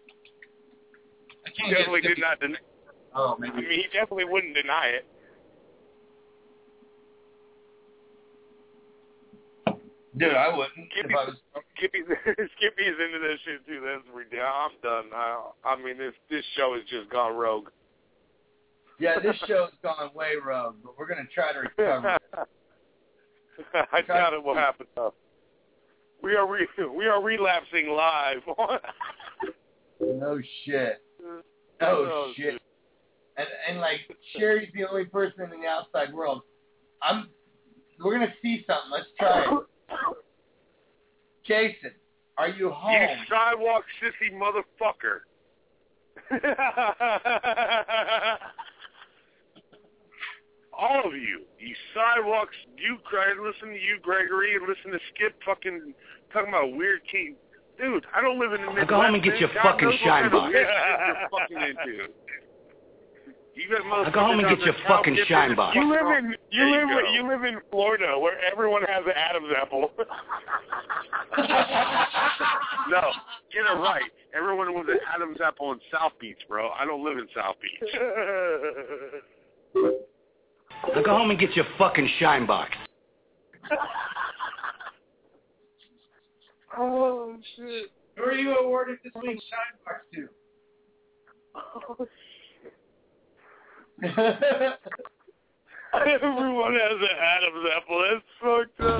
He definitely did not deny. Oh, maybe. I mean, he definitely wouldn't deny it. Dude, I wouldn't. Skippy's into this shit too. That's ridiculous. I'm done. I mean, this show has just gone rogue. Yeah, this show's gone way rogue, but we're gonna try to recover. I doubt it will happen though. We are relapsing live. No shit. Oh shit. And like Sherry's the only person in the outside world. We're gonna see something. Let's try it. Jason, are you home? You sidewalk sissy motherfucker. All of you sidewalks, listen to you, Gregory, and listen to Skip fucking talking about weird king. Dude, I don't live in the Midwest. Go home and get your fucking shine box. You're fucking into. You got go home and get your fucking shine box. You live in Florida where everyone has an Adam's apple. No, get it right. Everyone was an Adam's apple in South Beach, bro. I don't live in South Beach. Now go home and get your fucking shine box. Oh shit! Who are you awarded this week's shine box to? Oh shit! Everyone has an Adam's apple. That's fucked up.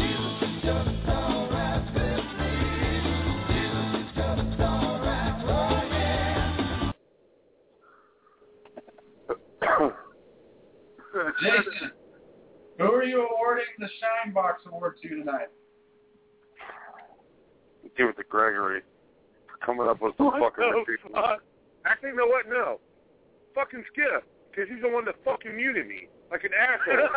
Jason, who are you awarding the Shine Box Award to tonight? Give it to Gregory for coming up with some fucking people. Actually, you know what? No. Fucking Skip, because he's the one that fucking muted me like an asshole.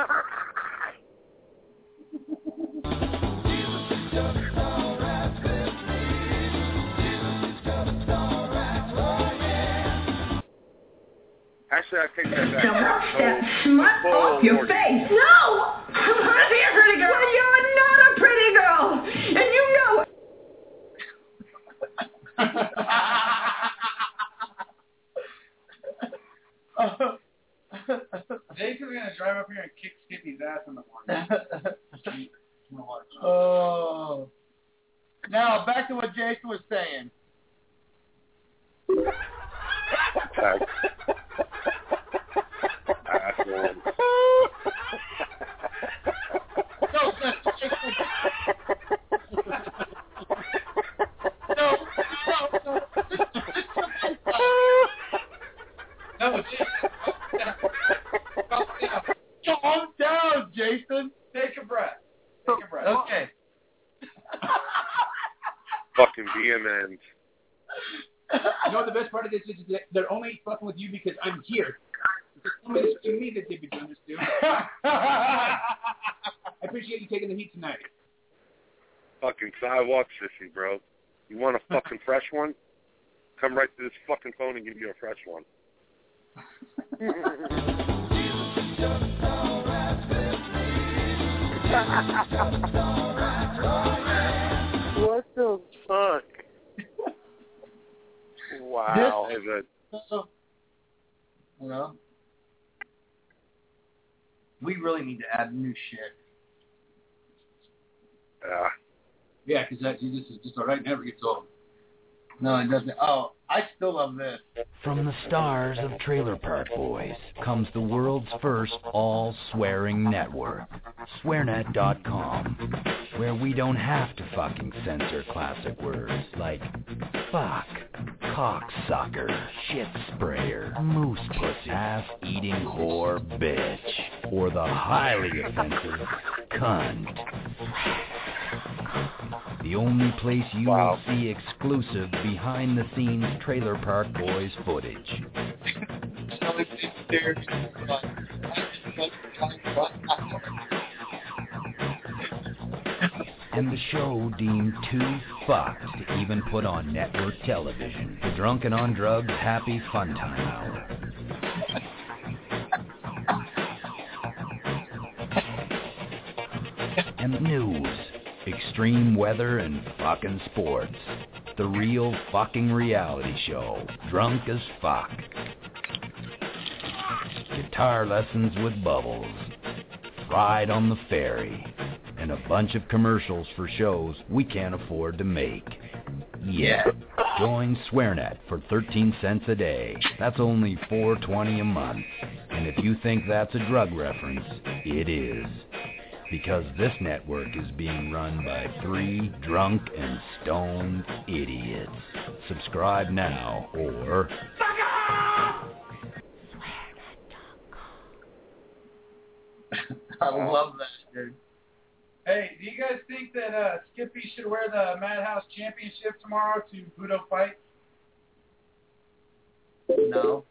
Actually, I take that back. Now wash that smut off your face. No! I'm not a pretty girl. Well, you're not a pretty girl. And you know it. Jason's going to drive up here and kick Skippy's ass in the morning. Oh. Now, back to what Jason was saying. Calm down, Jason. Take a breath. Okay. Fucking BMNs. You know what the best part of this is that they're only fucking with you because I'm here. It's only this to me that they've been doing this to. I appreciate you taking the heat tonight. Fucking sidewalk sissy, bro. You want a fucking fresh one? Come right to this fucking phone and give you a fresh one. What the fuck? Wow. You know, we really need to add new shit. Yeah, because this is just all right. It never gets old. No, it doesn't. Oh, I still love this. From the stars of Trailer Park Boys comes the world's first all-swearing network, SwearNet.com, where we don't have to fucking censor classic words like fuck, cocksucker, shit sprayer, moose pussy, ass-eating whore bitch, or the highly offensive cunt. The only place you will see exclusive behind-the-scenes Trailer Park Boys footage. And the show deemed too fucked to even put on network television. The Drunken on Drugs Happy Fun Time Hour. And the news, extreme weather, and fucking sports. The real fucking reality show, Drunk as Fuck. Guitar lessons with Bubbles. Ride on the Ferry. And a bunch of commercials for shows we can't afford to make. Yeah. Join SwearNet for 13 cents a day. That's only $4.20 a month. And if you think that's a drug reference, it is. Because this network is being run by 3 drunk and stoned idiots. Subscribe now or... I love that, dude. Hey, do you guys think that Skippy should wear the Madhouse Championship tomorrow to Budo Fight? No.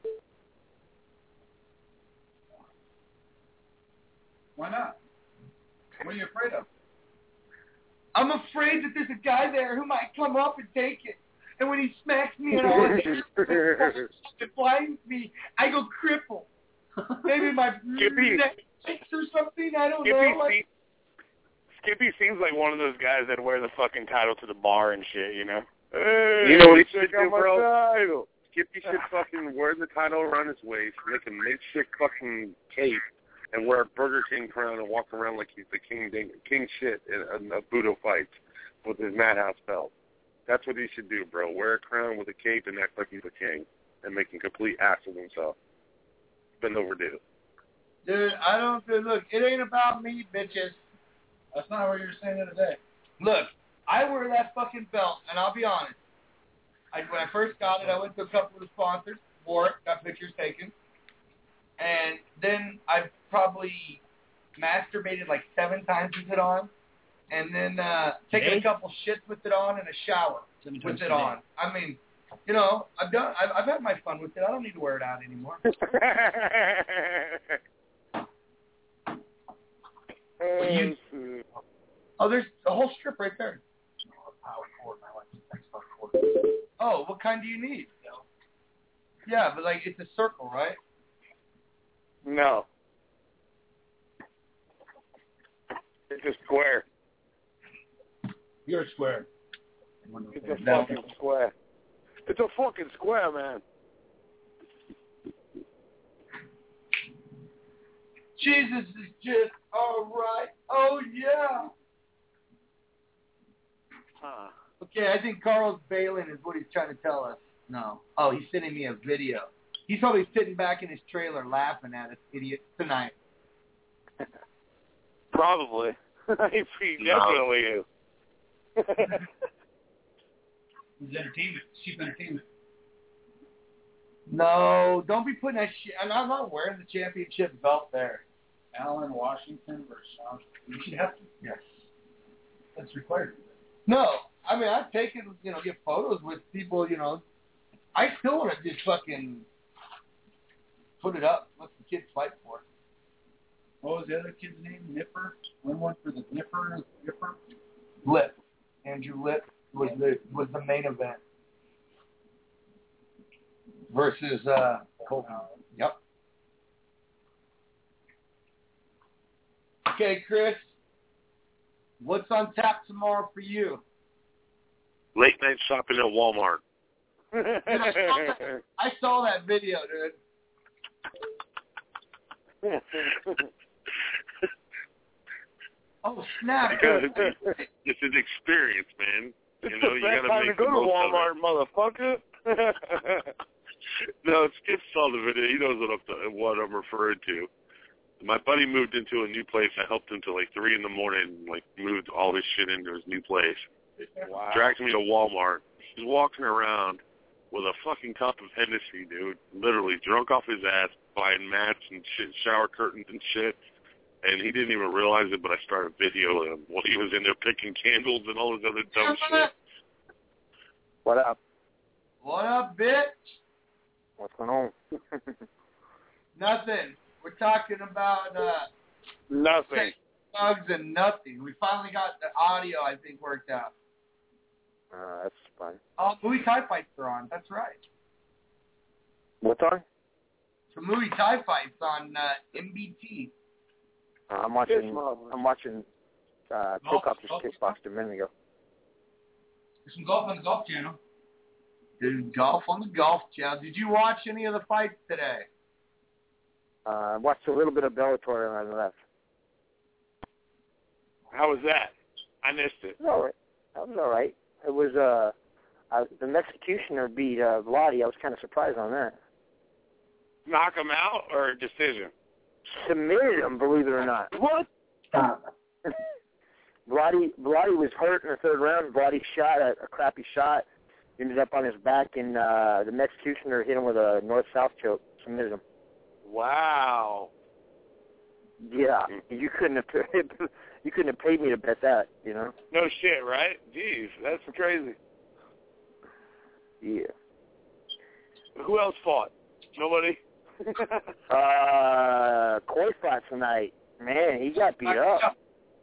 Why not? What are you afraid of? I'm afraid that there's a guy there who might come up and take it. And when he smacks me in all it blinds me, I go cripple. Maybe my neck breaks or something, I don't know. Skippy seems like one of those guys that wear the fucking title to the bar and shit, you know? Hey, you know what he should do, bro? Skippy should fucking wear the title around his waist, make a makeshift fucking cape, and wear a Burger King crown and walk around like he's the king shit in a Budo fight with his Madhouse belt. That's what he should do, bro. Wear a crown with a cape and act like he's a king and make a complete ass of himself. It's been overdue. Dude, look, it ain't about me, bitches. That's not what you were saying the other day. Look, I wear that fucking belt, and I'll be honest. When I first got it, I went to a couple of the sponsors, wore it, got pictures taken, and then I probably masturbated like 7 times with it on, and then taken a couple shits with it on and a shower with it on. I mean, you know, I've had my fun with it. I don't need to wear it out anymore. There's a whole strip right there. Oh, what kind do you need? Yeah, but like it's a circle, right? No. It's a square. You're a square. It's a fucking square. It's a fucking square, man. Jesus is just all right. Oh, yeah. Okay, I think Carl's bailing is what he's trying to tell us. No. Oh, he's sending me a video. He's probably sitting back in his trailer laughing at us, idiot, tonight. Probably. He definitely is. It's entertainment. Cheap entertainment. No, don't be putting that shit. I'm not wearing the championship belt there. Allen Washington versus Sean. You should have to. Yes. That's required. No. I mean, I've taken, get photos with people, I still want to just fucking put it up. Let the kids fight for it. What was the other kid's name? Nipper? One for the Nipper? Lip. Andrew Lip was the main event. Versus Colton. Yep. Okay, Chris. What's on tap tomorrow for you? Late night shopping at Walmart. I saw that video, dude. Oh, snap. Because it's an experience, man. It's you the best gotta time make to go the to most Walmart, motherfucker. No, Skip saw the video. He knows what I'm referring to. My buddy moved into a new place. I helped him till like 3 a.m. and moved all his shit into his new place. Wow. Dragged me to Walmart. He's walking around, with a fucking cup of Hennessy, dude. Literally drunk off his ass, buying mats and shit, shower curtains and shit. And he didn't even realize it, but I started videoing him while he was in there picking candles and all this other dumb shit. What up? What up, bitch? What's going on? Nothing. We're talking about nothing. Bugs and nothing. We finally got the audio, I think, worked out. That's fine. Oh, Movie Tie Fights are on. That's right. What's on? So Movie Tie Fights on MBT. I'm watching Helicopters Kickboxed a minute ago. There's some golf on the Golf Channel. Dude, golf on the Golf Channel. Did you watch any of the fights today? I watched a little bit of Bellator and I left. How was that? I missed it. It was all right. That was all right. It was the Executioner beat Vladi. I was kind of surprised on that. Knock him out or decision? Submitted him, believe it or not. What? Stop. Vladi was hurt in the third round. Vladi shot a crappy shot. He ended up on his back, and the Executioner hit him with a north-south choke. Submitted him. Wow. Yeah, you couldn't have paid me to bet that, you know. No shit, right? Jeez, that's crazy. Yeah. Who else fought? Nobody. Coy fought tonight. Man, he got beat up.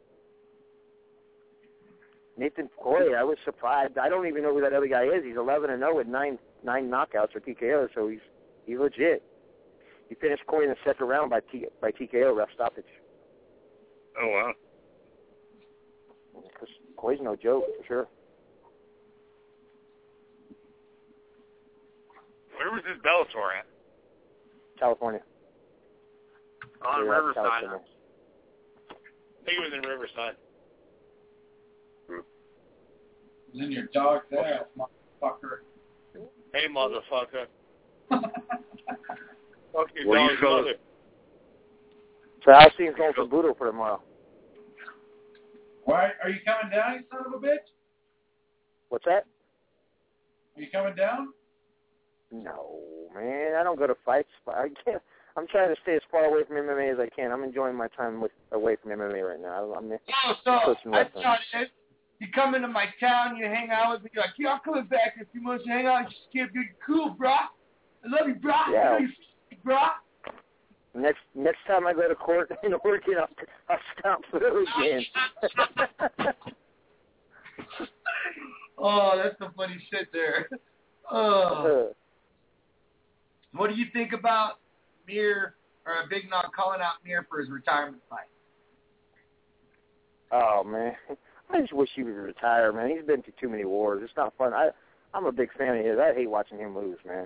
Nathan Coy, I was surprised. I don't even know who that other guy is. He's 11-0 with nine knockouts or TKOs, so he's legit. He finished Coy in the second round by TKO, ref stoppage. Oh, wow. Because Coy's no joke, for sure. Where was this Bellator at? California. On Yeah, Riverside. California. I think it was in Riverside. Then your dog's ass, motherfucker. Hey, motherfucker. Fuck your Well, dog's mother. So how's things going for Budo for tomorrow? Why are you coming down, you son of a bitch? What's that? Are you coming down? No, man. I don't go to fights. I can't. I'm trying to stay as far away from MMA as I can. I'm enjoying my time away from MMA right now. That's not it. You come into my town, you hang out with me, you're like, yeah, I'm coming back in a few months, you hang out, you just can't be cool, bro. I love you, bro. Yeah. I love you, bro. Next time I go to court in Oregon, I'll stomp through again. Oh, that's some funny shit there. Oh. What do you think about Mir, or Big Nog calling out Mir for his retirement fight? Oh, man. I just wish he would retire, man. He's been through too many wars. It's not fun. I'm a big fan of his. I hate watching him lose, man.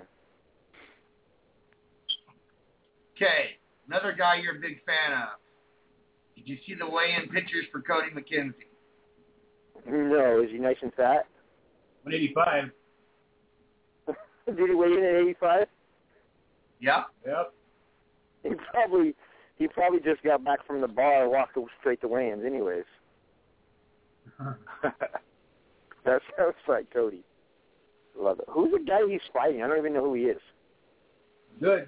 Okay, another guy you're a big fan of. Did you see the weigh-in pictures for Cody McKenzie? No, is he nice and fat? 185. Did he weigh in at 85? Yep. He probably just got back from the bar and walked straight to weigh-ins anyways. That sounds like Cody. Love it. Who's the guy he's fighting? I don't even know who he is. Good.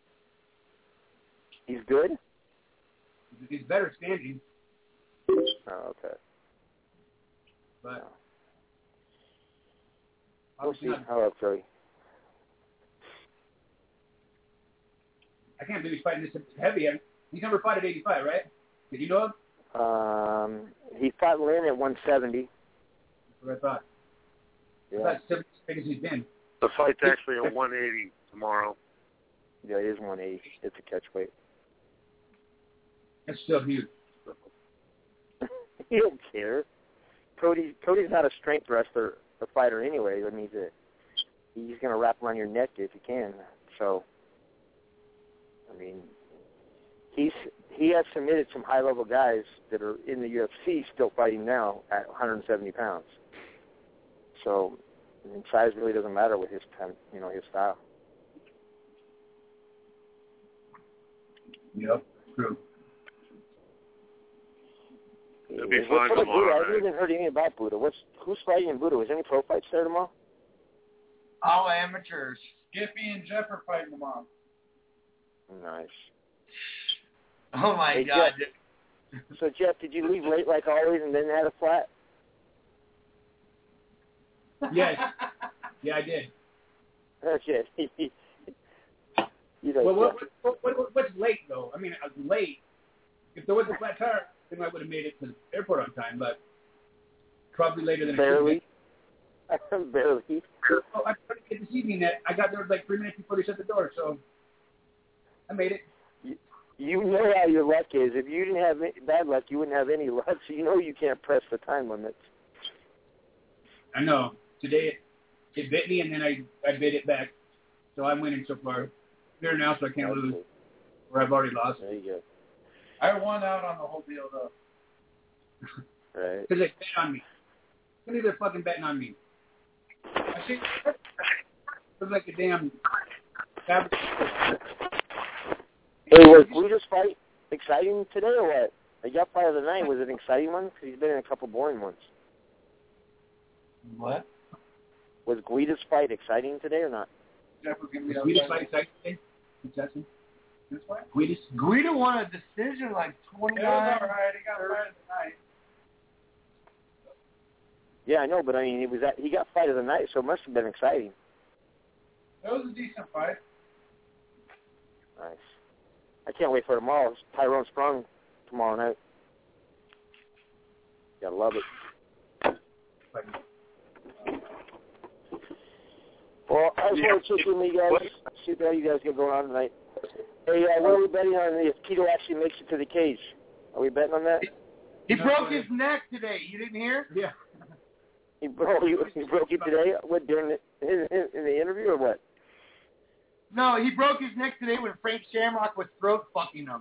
He's good? He's better standing. Oh, okay. But we'll see. How about Cody? I can't believe he's fighting this heavy. He's never fought at 85, right? Did you know him? He fought Lynn at 170. That's what I thought. Yeah. That's as big as he's been. The fight's actually at 180 tomorrow. Yeah, it is 180. It's a catch weight. That's still huge. He don't care. Cody's not a strength wrestler, a fighter anyway. I mean, he's going to wrap around your neck if he can. So, I mean, he has submitted some high-level guys that are in the UFC still fighting now at 170 pounds. So, I mean, size really doesn't matter with his style. Yep, true. It'll be fine tomorrow. I haven't even heard anything about Budo. Who's fighting in Budo? Is there any pro fights there tomorrow? All amateurs. Skippy and Jeff are fighting tomorrow. Nice. Oh, my Hey, God. So, Jeff, did you leave late like always and then had a flat? Yes. Yeah, I did. Okay. You know, Well, what's late, though? I mean, I was late. If there was a flat tire, then I would have made it to the airport on time, but probably later than Barely. I should have. Barely. Oh, I tried to get this evening that I got there like 3 minutes before they shut the door, so I made it. You know how your luck is. If you didn't have bad luck, you wouldn't have any luck, so you know you can't press the time limits. I know. Today it bit me, and then I bit it back. So I'm winning so far. Here now, so I can't lose. Or I've already lost. There you go. I won out on the whole deal, though. Right. Because they bet on me. Look at they're fucking betting on me. I think it was like a damn... Hey, was Guida's fight exciting today or what? The Yup fight of the night, was it an exciting one? Because he's been in a couple boring ones. What? Was Guida's fight exciting today or not? Guida's fight exciting today? Exciting? This way? Guida won a decision like 29. It was all right. He got fight of the night. Yeah, I know, but I mean, he got fight of the night, so it must have been exciting. It was a decent fight. Nice. I can't wait for tomorrow. It's Tyrone Sprung tomorrow night. Gotta love it. Well, I just want to check in with you guys, see how you guys get going on tonight. Hey, what are we betting on if Tito actually makes it to the cage? Are we betting on that? He broke his neck today. You didn't hear? Yeah. He broke it today? What, during in the interview or what? No, he broke his neck today when Frank Shamrock was throat fucking him.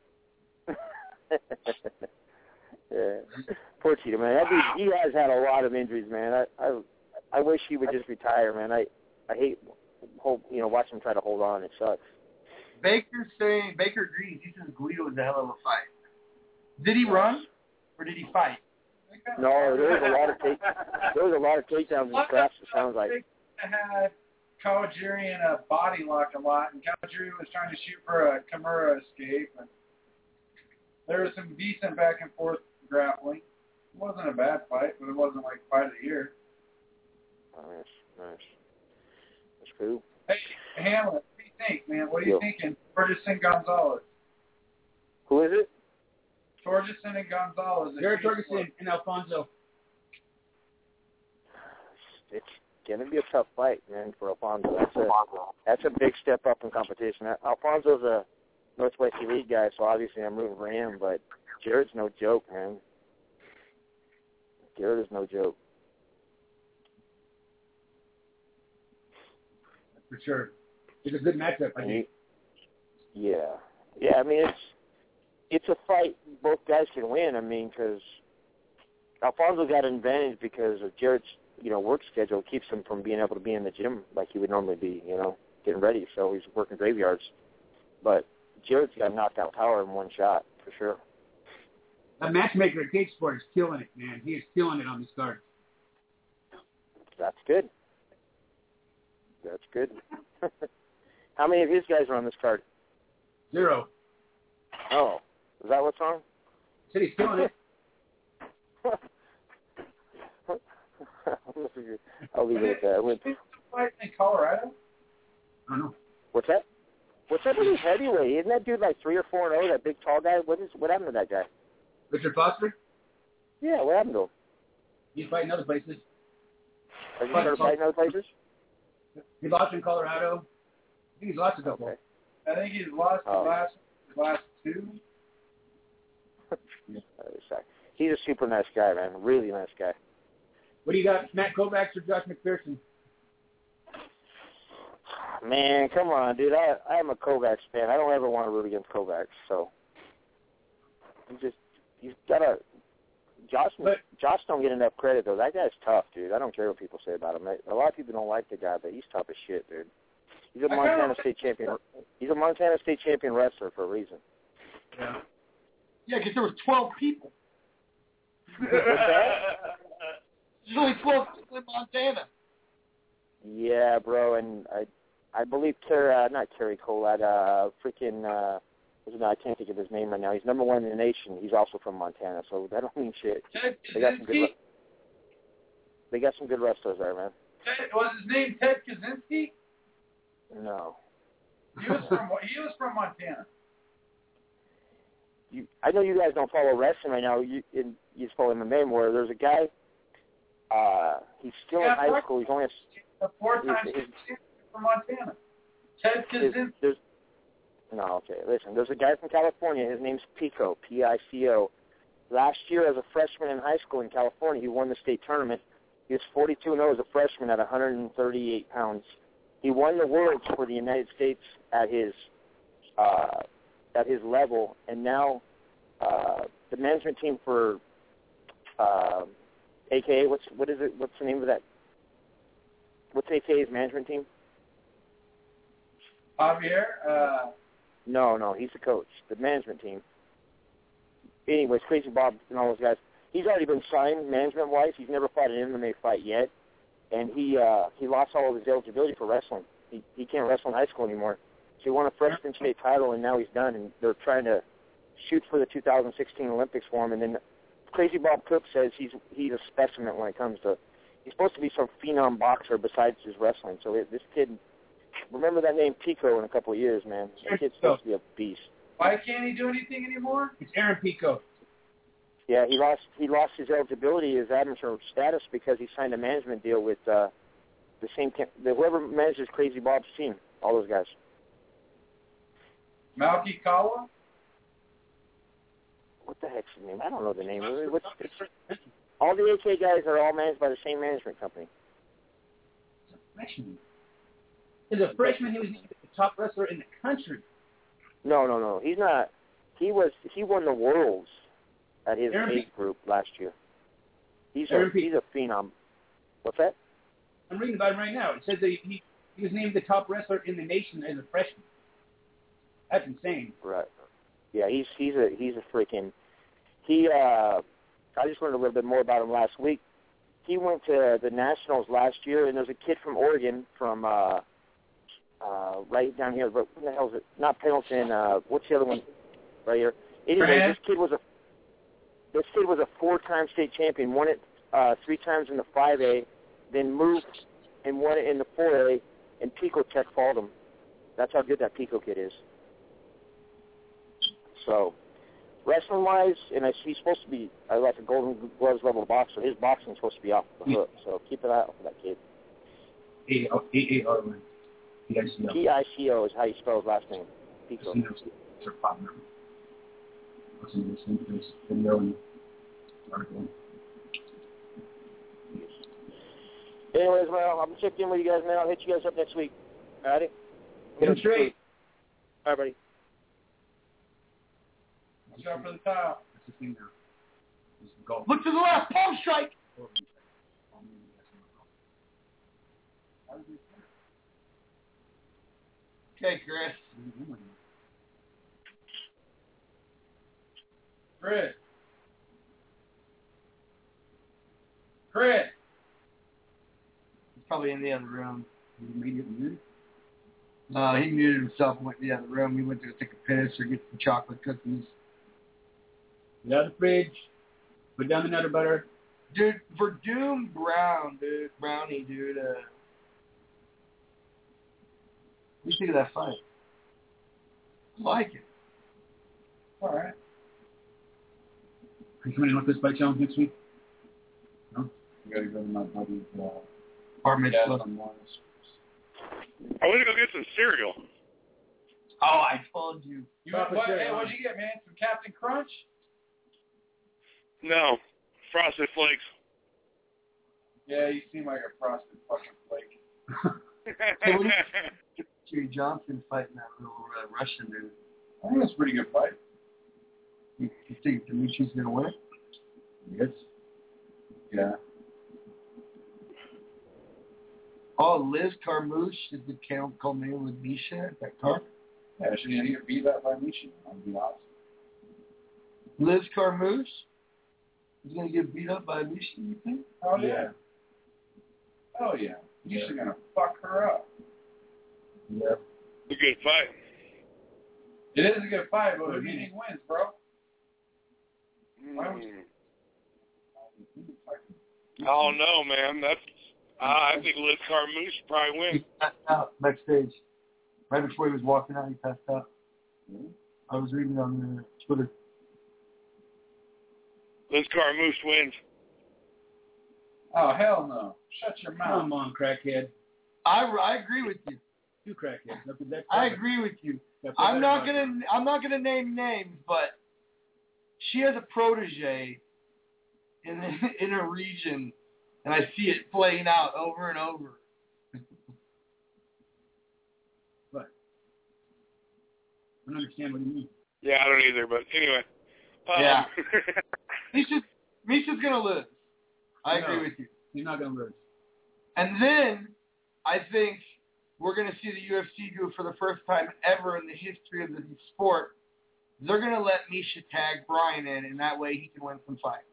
Yeah. Poor Tito, man. He has had a lot of injuries, man. I wish he would just retire, man. I hate watch him try to hold on. It sucks. Baker agrees. He says Guido was a hell of a fight. Did he run or did he fight? No, there was a lot of takedowns and scraps. It sounds like. I had Kawajiri in a body lock a lot, and Kawajiri was trying to shoot for a Kimura escape. And there was some decent back and forth grappling. It wasn't a bad fight, but it wasn't like fight of the year. Nice. That's cool. Hey, Hamlet, what do you think, man? What are you thinking? Torgeson Gonzalez. Who is it? Torgeson and Gonzalez. Jared Torgeson and Alfonso. It's gonna be a tough fight, man, for Alfonso. That's a big step up in competition. Alfonso's a Northwest Elite guy, so obviously I'm rooting for him. But Jared's no joke, man. Jared is no joke. For sure. It's a good matchup, I think. Yeah. I mean, it's a fight both guys can win. I mean, because Alfonso got an advantage because of Jared's work schedule keeps him from being able to be in the gym like he would normally be, getting ready. So he's working graveyards. But Jared's got knockout power in one shot for sure. That matchmaker at Cage Sport is killing it, man. He is killing it on this card. That's good. How many of his guys are on this card? 0. Oh, is that what's on? Said he's killing it. I'll leave it at that. Fight in Colorado? I don't know. What's that? What's up with his heavyweight? Isn't that dude like 3 or 4-0? That big tall guy. What happened to that guy? Richard Foster? Yeah, what happened to him? He's fighting other places. Are you started fighting other places? He lost in Colorado. I think he's lost a couple. Okay. I think he's lost the last 2. He's a super nice guy, man. Really nice guy. What do you got, Matt Kovacs or Josh McPherson? Man, come on, dude. I'm a Kovacs fan. I don't ever want to root against Kovacs. So you've got to. Josh don't get enough credit though. That guy's tough, dude. I don't care what people say about him. A lot of people don't like the guy, but he's tough as shit, dude. He's a Montana State champion. He's a Montana State champion wrestler for a reason. Yeah. Yeah, because there was 12 people. What's that? There's only 12 people in Montana. Yeah, bro, and I believe not Kerry Collette, I can't think of his name right now. He's number one in the nation. He's also from Montana, so that don't mean shit. Ted They got some Kaczynski? they got some good wrestlers there, man. Was his name Ted Kaczynski? No. He was from Montana. I know you guys don't follow wrestling right now. You follow MMA more. There's a guy. He's still in high school. He's only a four-time from Montana. Ted Kaczynski. No, okay. Listen, there's a guy from California. His name's Pico, P-I-C-O. Last year, as a freshman in high school in California, he won the state tournament. He was 42-0 as a freshman at 138 pounds. He won the Worlds for the United States at his level, and now the management team for AKA, what is it? What's the name of that? What's AKA's management team? Javier? No, he's the coach. The management team. Anyways, Crazy Bob and all those guys. He's already been signed management-wise. He's never fought an MMA fight yet, and he lost all of his eligibility for wrestling. He can't wrestle in high school anymore. So he won a freshman state title, and now he's done. And they're trying to shoot for the 2016 Olympics for him. And then Crazy Bob Cook says he's a specimen when it comes to. He's supposed to be some phenom boxer besides his wrestling. So this kid. Remember that name Pico in a couple of years, man. That kid's supposed to be a beast. Why can't he do anything anymore? It's Aaron Pico. Yeah, he lost his eligibility, his amateur status, because he signed a management deal with the same whoever manages Crazy Bob's team. All those guys. Malky Kawa? What the heck's his name? I don't know the name. All the AK guys are all managed by the same management company. Freshman. As a freshman, he was the top wrestler in the country. No. He's not. He won the Worlds at his age group last year. He's a phenom. What's that? I'm reading about him right now. It says that he was named the top wrestler in the nation as a freshman. That's insane. Right. Yeah, he's a freaking. I just learned a little bit more about him last week. He went to the Nationals last year, and there's a kid from Oregon from right down here. But what the hell is it? Not Pendleton. What's the other one? Right here. Anyway, this kid was a four-time state champion. Won it 3 times in the 5A, then moved and won it in the 4A. And Pico Tech followed him. That's how good that Pico kid is. So, wrestling-wise, and he's supposed to be like a Golden Gloves level boxer. His boxing's supposed to be off the hook. So keep an eye out for that kid. A-A-R-O-N. P-I-C-O is how you spell his last name. Pico. Anyways, well, I'm checking in with you guys, man. I'll hit you guys up next week. All righty? Get straight. All right, buddy. Watch out for the tile. Look to the left, palm strike. Okay, Chris. Chris. He's probably in the other room. He muted himself and went to the other room. He went to take a piss or get some chocolate cookies. Get out of the fridge. Put down the nutter butter. Dude, for Doom Brown, Brownie, what do you think of that fight? I like it. All right. Are you coming in with this fight challenge next week? No? I got to go to my buddy's bar mitzvah. I'm going to go get some cereal. Oh, I told you. What'd you get, man? Some Captain Crunch? No. Frosted Flakes. Yeah, you seem like a frosted fucking flake. Jerry Johnson fighting that little Russian dude. I think that's a pretty good fight. You think Dimitri's going to win? Yes. Yeah. Oh, Liz Carmouche is the culminating with Misha at that card? Yeah, should he get beat up by Misha? That would be awesome. Liz Carmouche is going to get beat up by Misha, you think? Oh, yeah. Oh, yeah. You're just gonna fuck her up. Yep. It's a good fight. It is a good fight, but who do you think wins, bro? Why would you? I don't know, man. I think Liz Carmouche probably wins. He passed out backstage. Right before he was walking out, he passed out. I was reading on Twitter. Liz Carmouche wins. Oh, hell no. Shut your mouth. Come on, crackhead. I agree with you. Two crackheads. I agree with you. I'm not gonna name names, but she has a protege in a region, and I see it playing out over and over. What? I don't understand what you mean. Yeah, I don't either, but anyway. Yeah. Misha's gonna lose. I agree with you. You're not gonna lose. And then I think we're going to see the UFC do for the first time ever in the history of the sport. They're going to let Misha tag Brian in, and that way he can win some fights.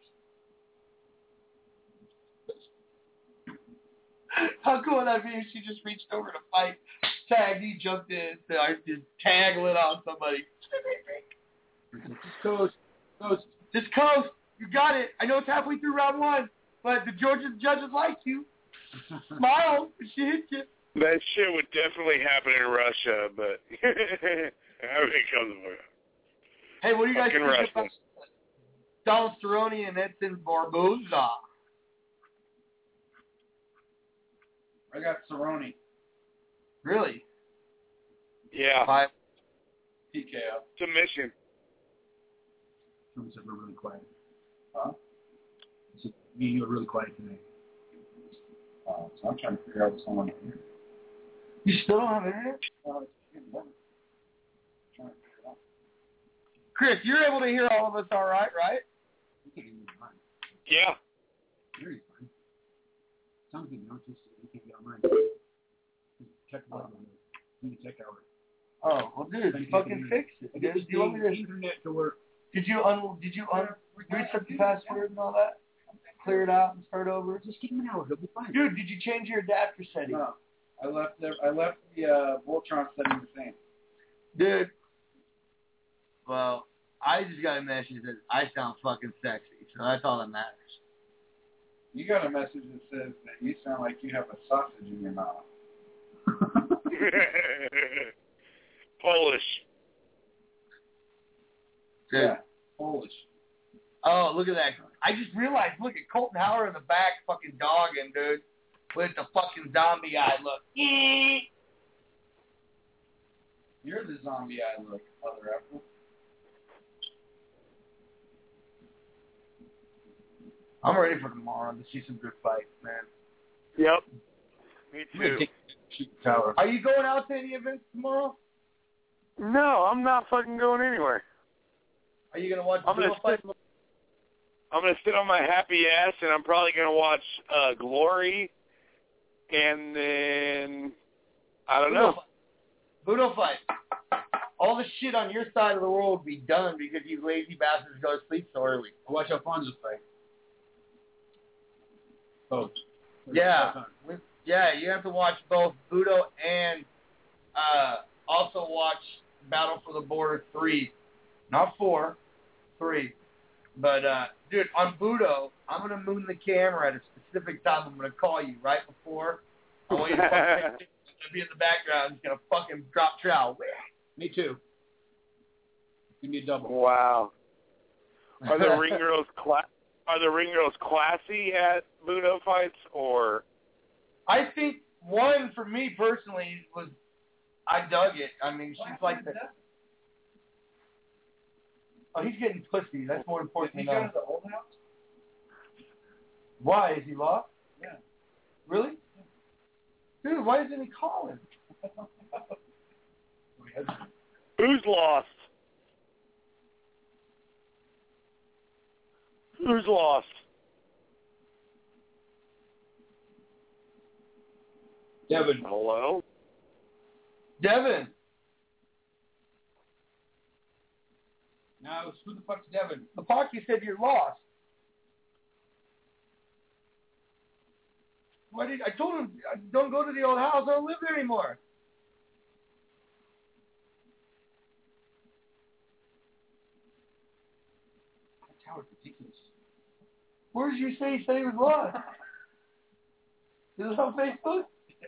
How cool would that be if she just reached over to fight, tag, he jumped in, so I just tag lit on somebody. Just coast. Just coast. You got it. I know it's halfway through round one, but the judges like you. Smile when she hits you. That shit would definitely happen in Russia, but everything comes about. Hey, what do you guys Fucking think Russia. about Donald Cerrone and Edson Barboza? I got Cerrone. Really? Yeah. TKO. Submission. Someone said we're really quiet. Huh? I said, you were really quiet today. So I'm trying to figure out what's going on here. You still don't have internet? Chris, you're able to hear all of us all right, right? Yeah. Very fine. Sounds good. No, just you can't get online. Check the button. You check hour. Oh, well, dude, you fucking fixed it. Did you want me to internet to work? Did you reset the password and all that? Clear it out and start over? Just give him an hour. He'll be fine. Dude, did you change your adapter setting? No. I left the Voltron setting the same. Dude. Well, I just got a message that I sound fucking sexy, so that's all that matters. You got a message that says that you sound like you have a sausage in your mouth. Polish. Dude. Yeah, Polish. Oh, look at that. I just realized, look at Colton Howard in the back fucking dogging, dude. With the fucking zombie eye look. You're the zombie eye look, mother effer. I'm ready for tomorrow to see some good fights, man. Yep. Me too. Tower. Are you going out to any events tomorrow? No, I'm not fucking going anywhere. Are you gonna watch I'm the fight? I'm gonna sit on my happy ass, and I'm probably gonna watch Glory, and then I don't know. Budo fight. All the shit on your side of the world would be done because you lazy bastards go to sleep so early. Watch Alfonso's fight. Both. Yeah. Yeah, you have to watch both Budo and also watch Battle for the Border 3. Not 4, 3. But, dude, on Budo, I'm going to moon the camera at a specific time. I'm going to call you right before. I want you to fucking be in the background. It's going to fucking drop trowel. Me too. Give me a double. Wow. Are the ring girls classy at Budo fights, or? I think one for me personally was I dug it. I mean, she's like the. Oh, he's getting pussy. That's more important Did than he go that. to the old house? Why is he lost? Yeah. Really? Dude, why isn't he calling? Who's lost? Who's lost? Devin. Hello? Devin. No, who the fuck's Devin? The Pocky said you're lost. I told him, don't go to the old house. I don't live there anymore. That tower's ridiculous. Where did you say he said he was lost? Is this on Facebook?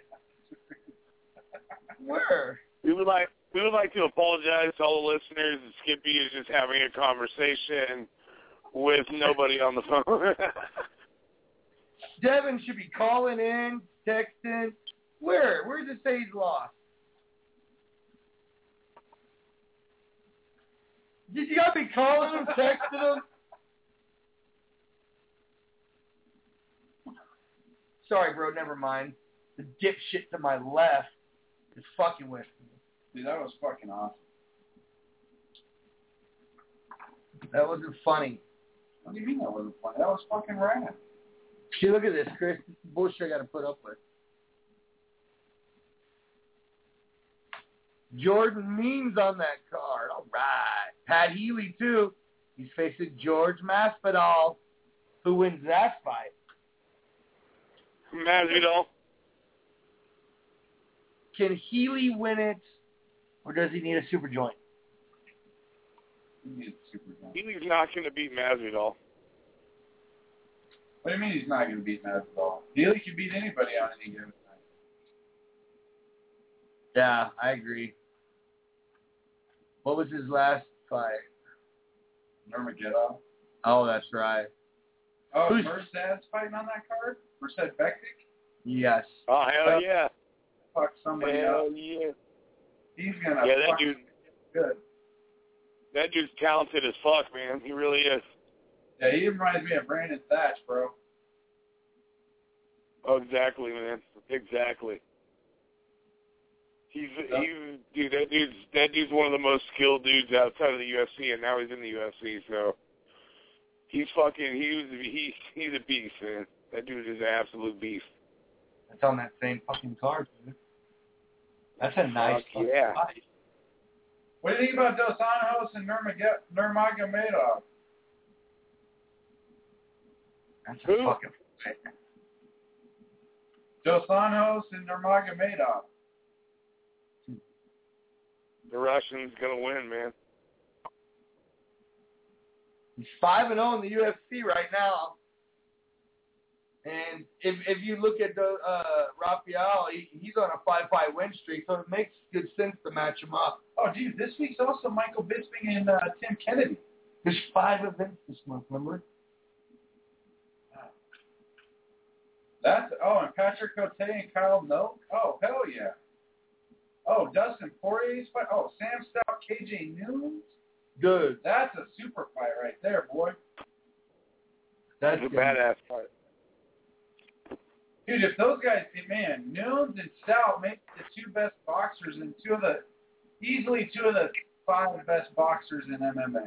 Where? We would like to apologize to all the listeners. Skippy is just having a conversation with nobody on the phone. Devin should be calling in, texting. Where? Where does it say he's lost? Did you gotta be calling him, texting him? Sorry, bro, never mind. The dipshit to my left is fucking with me. Dude, that was fucking awesome. That wasn't funny. What do you mean that wasn't funny? That was fucking rad. See, look at this, Chris. This is the bullshit I gotta put up with. Jordan Means on that card. All right. Pat Healy, too. He's facing George Masvidal. Who wins that fight? Masvidal. Can Healy win it, or does he need a super joint? He needs a super joint. He's not going to beat Masvidal. What do you mean he's not going to beat Masvidal? Healy can beat anybody on any given night. Yeah, I agree. What was his last fight? Nurmagomedov. Oh, that's right. Oh, Who's- Merced's fighting on that card? Merced Bektik? Yes. Oh, hell yeah. Fuck somebody Hell up. yeah. He's going to Yeah, that fucking dude, good. that dude's talented as fuck, man. He really is. Yeah, he reminds me of Brandon Thatch, bro. Oh, exactly, man. Exactly. Dude, that dude's one of the most skilled dudes outside of the UFC, and now he's in the UFC, so he's a beast, man. That dude is an absolute beast. That's on that same fucking card, dude. That's a nice Fuck yeah. fight. What do you think about Dos Anjos and Nurmagomedov? That's a Who? fucking fight. Dos Anjos and Nurmagomedov. The Russian's gonna win, man. He's 5-0 in the UFC right now. And if you look at the Rafael, he's on a 5-5 win streak, so it makes good sense to match him up. Oh, dude, this week's also Michael Bisping and Tim Kennedy. There's 5 events this month, remember? And Patrick Cote and Kyle Noak. Oh, hell yeah. Oh, Dustin Poirier's fight. Oh, Sam Stout, KJ Noons. Good. That's a super fight right there, boy. That's a badass fight. Dude, if those guys, man, Noons and Stout make the two best boxers and easily two of the 5 best boxers in MMA.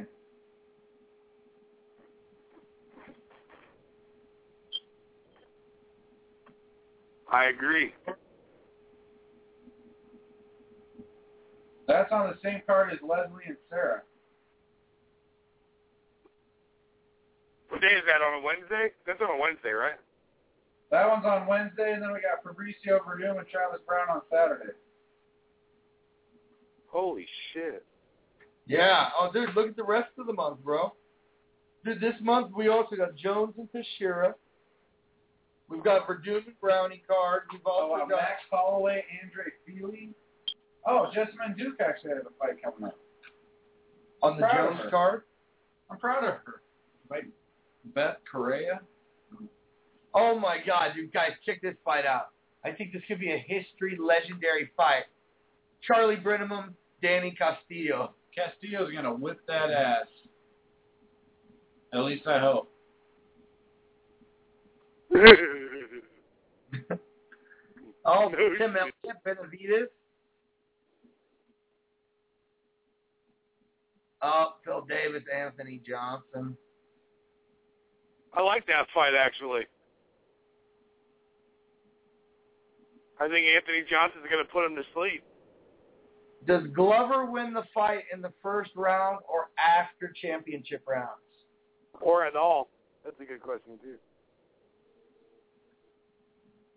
I agree. That's on the same card as Leslie and Sarah. What day is that, on a Wednesday? That's on a Wednesday, right? That one's on Wednesday, and then we got Fabricio Verdum and Travis Brown on Saturday. Holy shit. Yeah. Oh, dude, look at the rest of the month, bro. Dude, this month we also got Jones and Teixeira. We've got Verdum and Brownie card. We've also got Max Holloway, Andre Feely. Oh, Jessamine Duke actually has a fight coming up. on the Jones card. I'm proud of her. Like Beth Correa. Oh my God, you guys, check this fight out. I think this could be a history legendary fight. Charlie Brenneman, Danny Castillo. Castillo's gonna whip that ass. At least I hope. Oh, Tim Elliott, Benavidez. Oh, Phil Davis, Anthony Johnson. I like that fight, actually. I think Anthony Johnson's going to put him to sleep. Does Glover win the fight in the first round or after championship rounds? Or at all. That's a good question, too.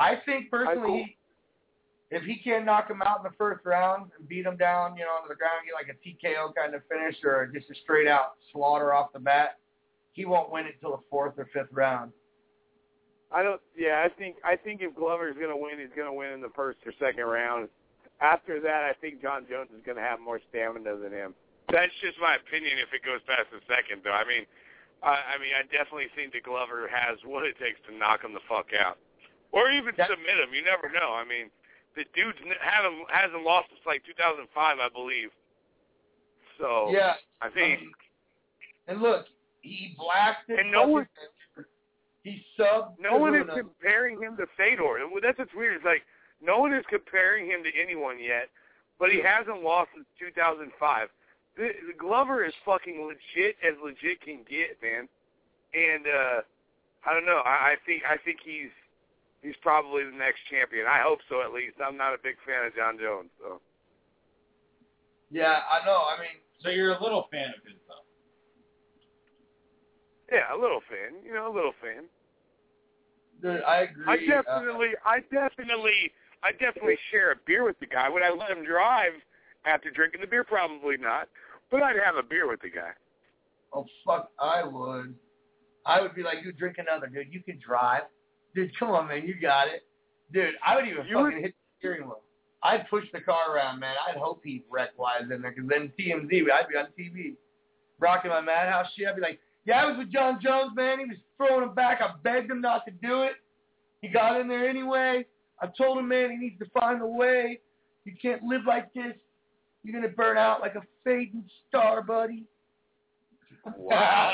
I think personally, if he can't knock him out in the first round and beat him down, onto the ground, get like a TKO kind of finish or just a straight out slaughter off the bat, he won't win it till the fourth or fifth round. I think if Glover's going to win, he's going to win in the first or second round. After that, I think John Jones is going to have more stamina than him. That's just my opinion if it goes past the second, though. I mean, I definitely think that Glover has what it takes to knock him the fuck out. Or even submit him. You never know. I mean, the dude hasn't lost since like 2005, I believe. So, yeah, I think... and look, he blasted... And no one... He subbed... No one is comparing him to Fedor. That's what's weird. It's like, no one is comparing him to anyone yet, but he hasn't lost since 2005. The Glover is fucking legit as legit can get, man. And I don't know. I think he's probably the next champion. I hope so, at least. I'm not a big fan of John Jones, so. Yeah, I know. I mean, so you're a little fan of his, though. Yeah, a little fan. A little fan. Dude, I agree. I definitely share a beer with the guy. Would I let him drive after drinking the beer? Probably not. But I'd have a beer with the guy. Oh, fuck, I would. I would be like, dude, drink another. Dude, you can drive. Dude, come on, man, you got it. Dude, I would even hit the steering wheel. I'd push the car around, man. I'd hope he wreck-wise in there, because then TMZ, I'd be on TV. Rocking my Madhouse shit. I'd be like, yeah, I was with John Jones, man. He was throwing him back. I begged him not to do it. He got in there anyway. I told him, man, he needs to find a way. You can't live like this. You're going to burn out like a fading star, buddy. Wow.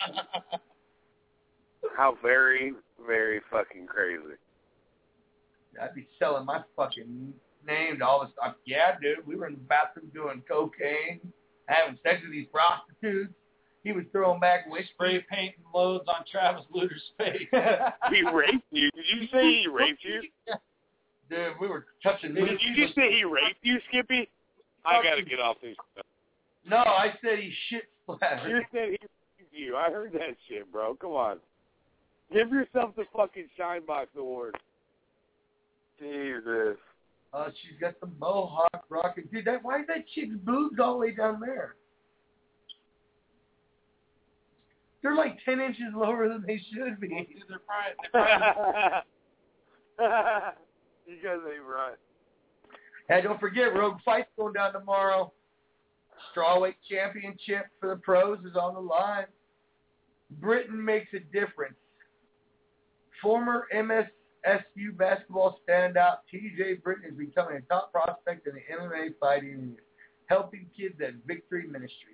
How very, very fucking crazy. I'd be selling my fucking name to all this stuff. Yeah, dude, we were in the bathroom doing cocaine, having sex with these prostitutes. He was throwing back whiskey. Spray painting loads on Travis Luter's face. He raped you. Did you say he raped you? Dude, we were touching... Did you just say he raped you, Skippy? I got to get off this stuff. No, I said he shit splattered. You said he raped you. I heard that shit, bro. Come on. Give yourself the fucking Shinebox Award. Jesus. She's got the mohawk rocking. Dude, why is that chick's boobs all the way down there? They're like 10 inches lower than they should be. They're probably you guys ain't right. Hey, don't forget, Rogue Fight's going down tomorrow. Strawweight championship for the pros is on the line. Britain makes a difference. Former MSSU basketball standout TJ Britton is becoming a top prospect in the MMA fighting and helping kids at Victory Ministries.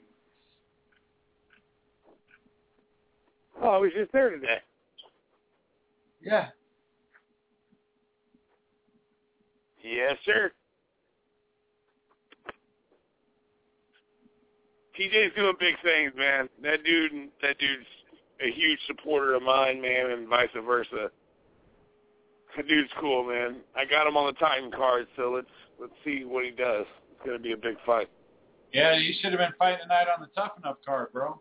Oh, I was just there today. Yeah. Yes, sir. TJ's doing big things, man. That dude's a huge supporter of mine, man, and vice versa. That dude's cool, man. I got him on the Titan card, so let's see what he does. It's gonna be a big fight. Yeah, you should have been fighting tonight on the Tough Enough card, bro.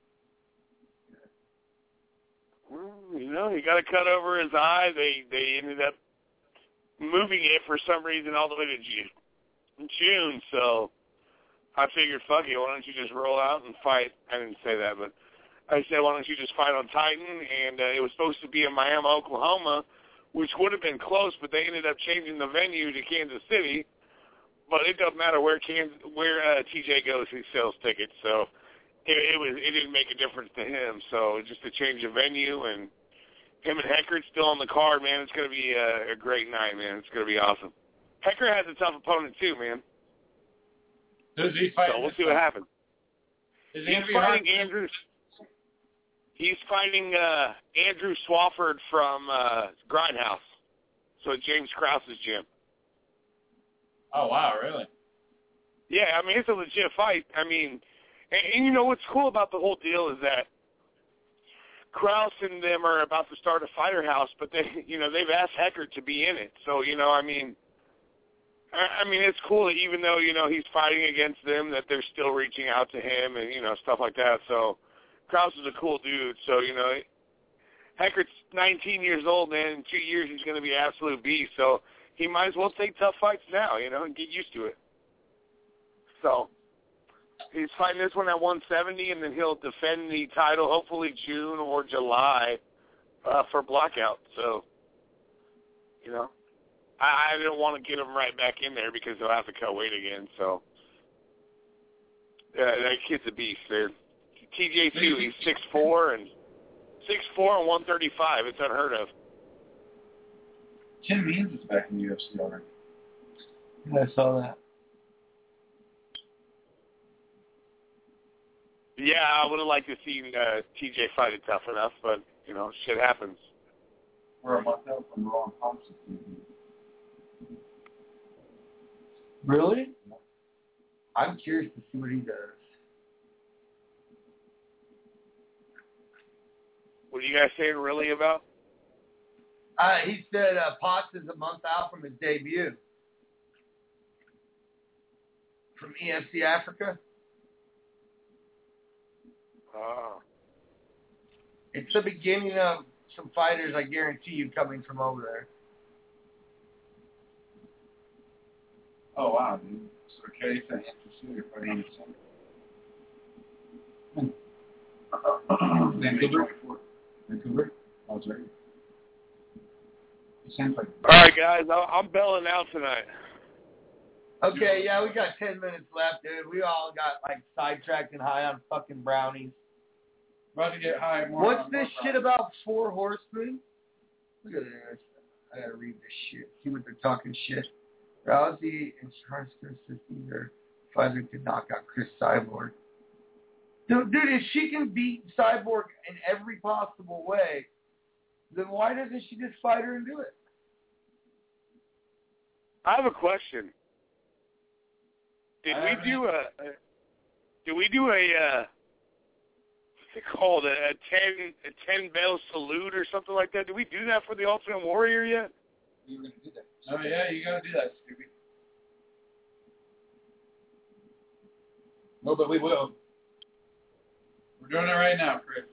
Well, he got a cut over his eye. They ended up moving it for some reason all the way to June. So I figured, fuck it, why don't you just roll out and fight? I didn't say that, but I said, why don't you just fight on Titan? And it was supposed to be in Miami, Oklahoma, which would have been close, but they ended up changing the venue to Kansas City. But it doesn't matter where TJ goes, he sells tickets. So it didn't make a difference to him. So just a change of venue, and him and Heckert's still on the card, man. It's going to be a great night, man. It's going to be awesome. Hecker has a tough opponent too, man. Who's he fighting? So we'll see what happens. He's fighting Andrew. He's fighting Andrew Swafford from Grindhouse. So James Krause's gym. Oh wow, really? Yeah, I mean it's a legit fight. I mean, and you know what's cool about the whole deal is that Krause and them are about to start a fighter house, but they've asked Hecker to be in it. So I mean it's cool that even though he's fighting against them, that they're still reaching out to him and stuff like that. So Krause is a cool dude. So Heckert's 19 years old, man. In 2 years, he's going to be absolute beast. So he might as well take tough fights now, and get used to it. So he's fighting this one at 170, and then he'll defend the title hopefully June or July for Blackout. So, I didn't want to get him right back in there because he'll have to cut weight again. So that kid's a beast, dude. TJ too. He's 6'4" and 135. It's unheard of. Tim Means is back in the UFC already. I saw that. Yeah, I would have liked to see TJ fight it tough enough, but shit happens. We're a month out from Ron Thompson. Really? I'm curious to see what he does. What are you guys saying really about? He said Potts is a month out from his debut. From EFC Africa. Oh. It's the beginning of some fighters, I guarantee you, coming from over there. Oh, wow, dude. So, Kerry said you're fighting Vancouver? Vancouver? Oh, sorry. It sounds like... All right, guys, I'm bailing out tonight. Okay, yeah, we got 10 minutes left, dude. We all got, sidetracked and high on fucking brownies. About to get high more. What's this shit about 4 horsemen? Look at this. I gotta read this shit. See what they're talking shit. Rousey and Charles either Pfizer could knock out Chris Cyborg. Dude, if she can beat Cyborg in every possible way, then why doesn't she just fight her and do it? I have a question. Did we do a what's it called, a 10 bell salute or something like that? Did we do that for the Ultimate Warrior yet? You were going to do that. Oh, yeah, you got to do that, Scooby. No, but we will. We're doing it right now, Chris.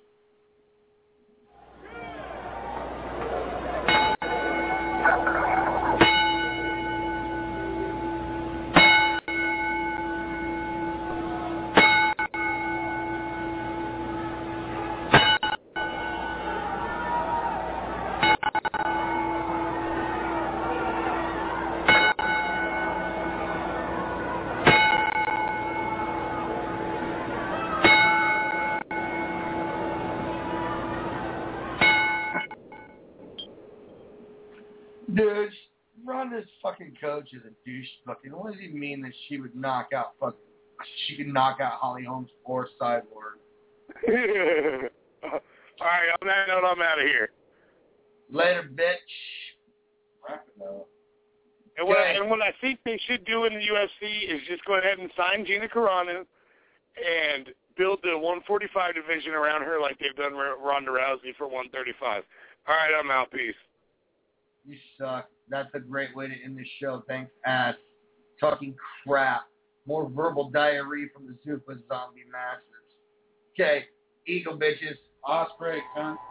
Dude, Ronda's fucking coach is a douche fucking. What does he mean that she would knock out she could knock out Holly Holmes or Cyborg? All right, on that note, I'm out of here. Later, bitch. Wrap it up. And what I think they should do in the UFC is just go ahead and sign Gina Carano and build the 145 division around her like they've done Ronda Rousey for 135. All right, I'm out. Peace. You suck. That's a great way to end the show. Thanks, ass. Talking crap. More verbal diarrhea from the Zupa zombie masters. Okay, Eagle bitches. Osprey, cunt.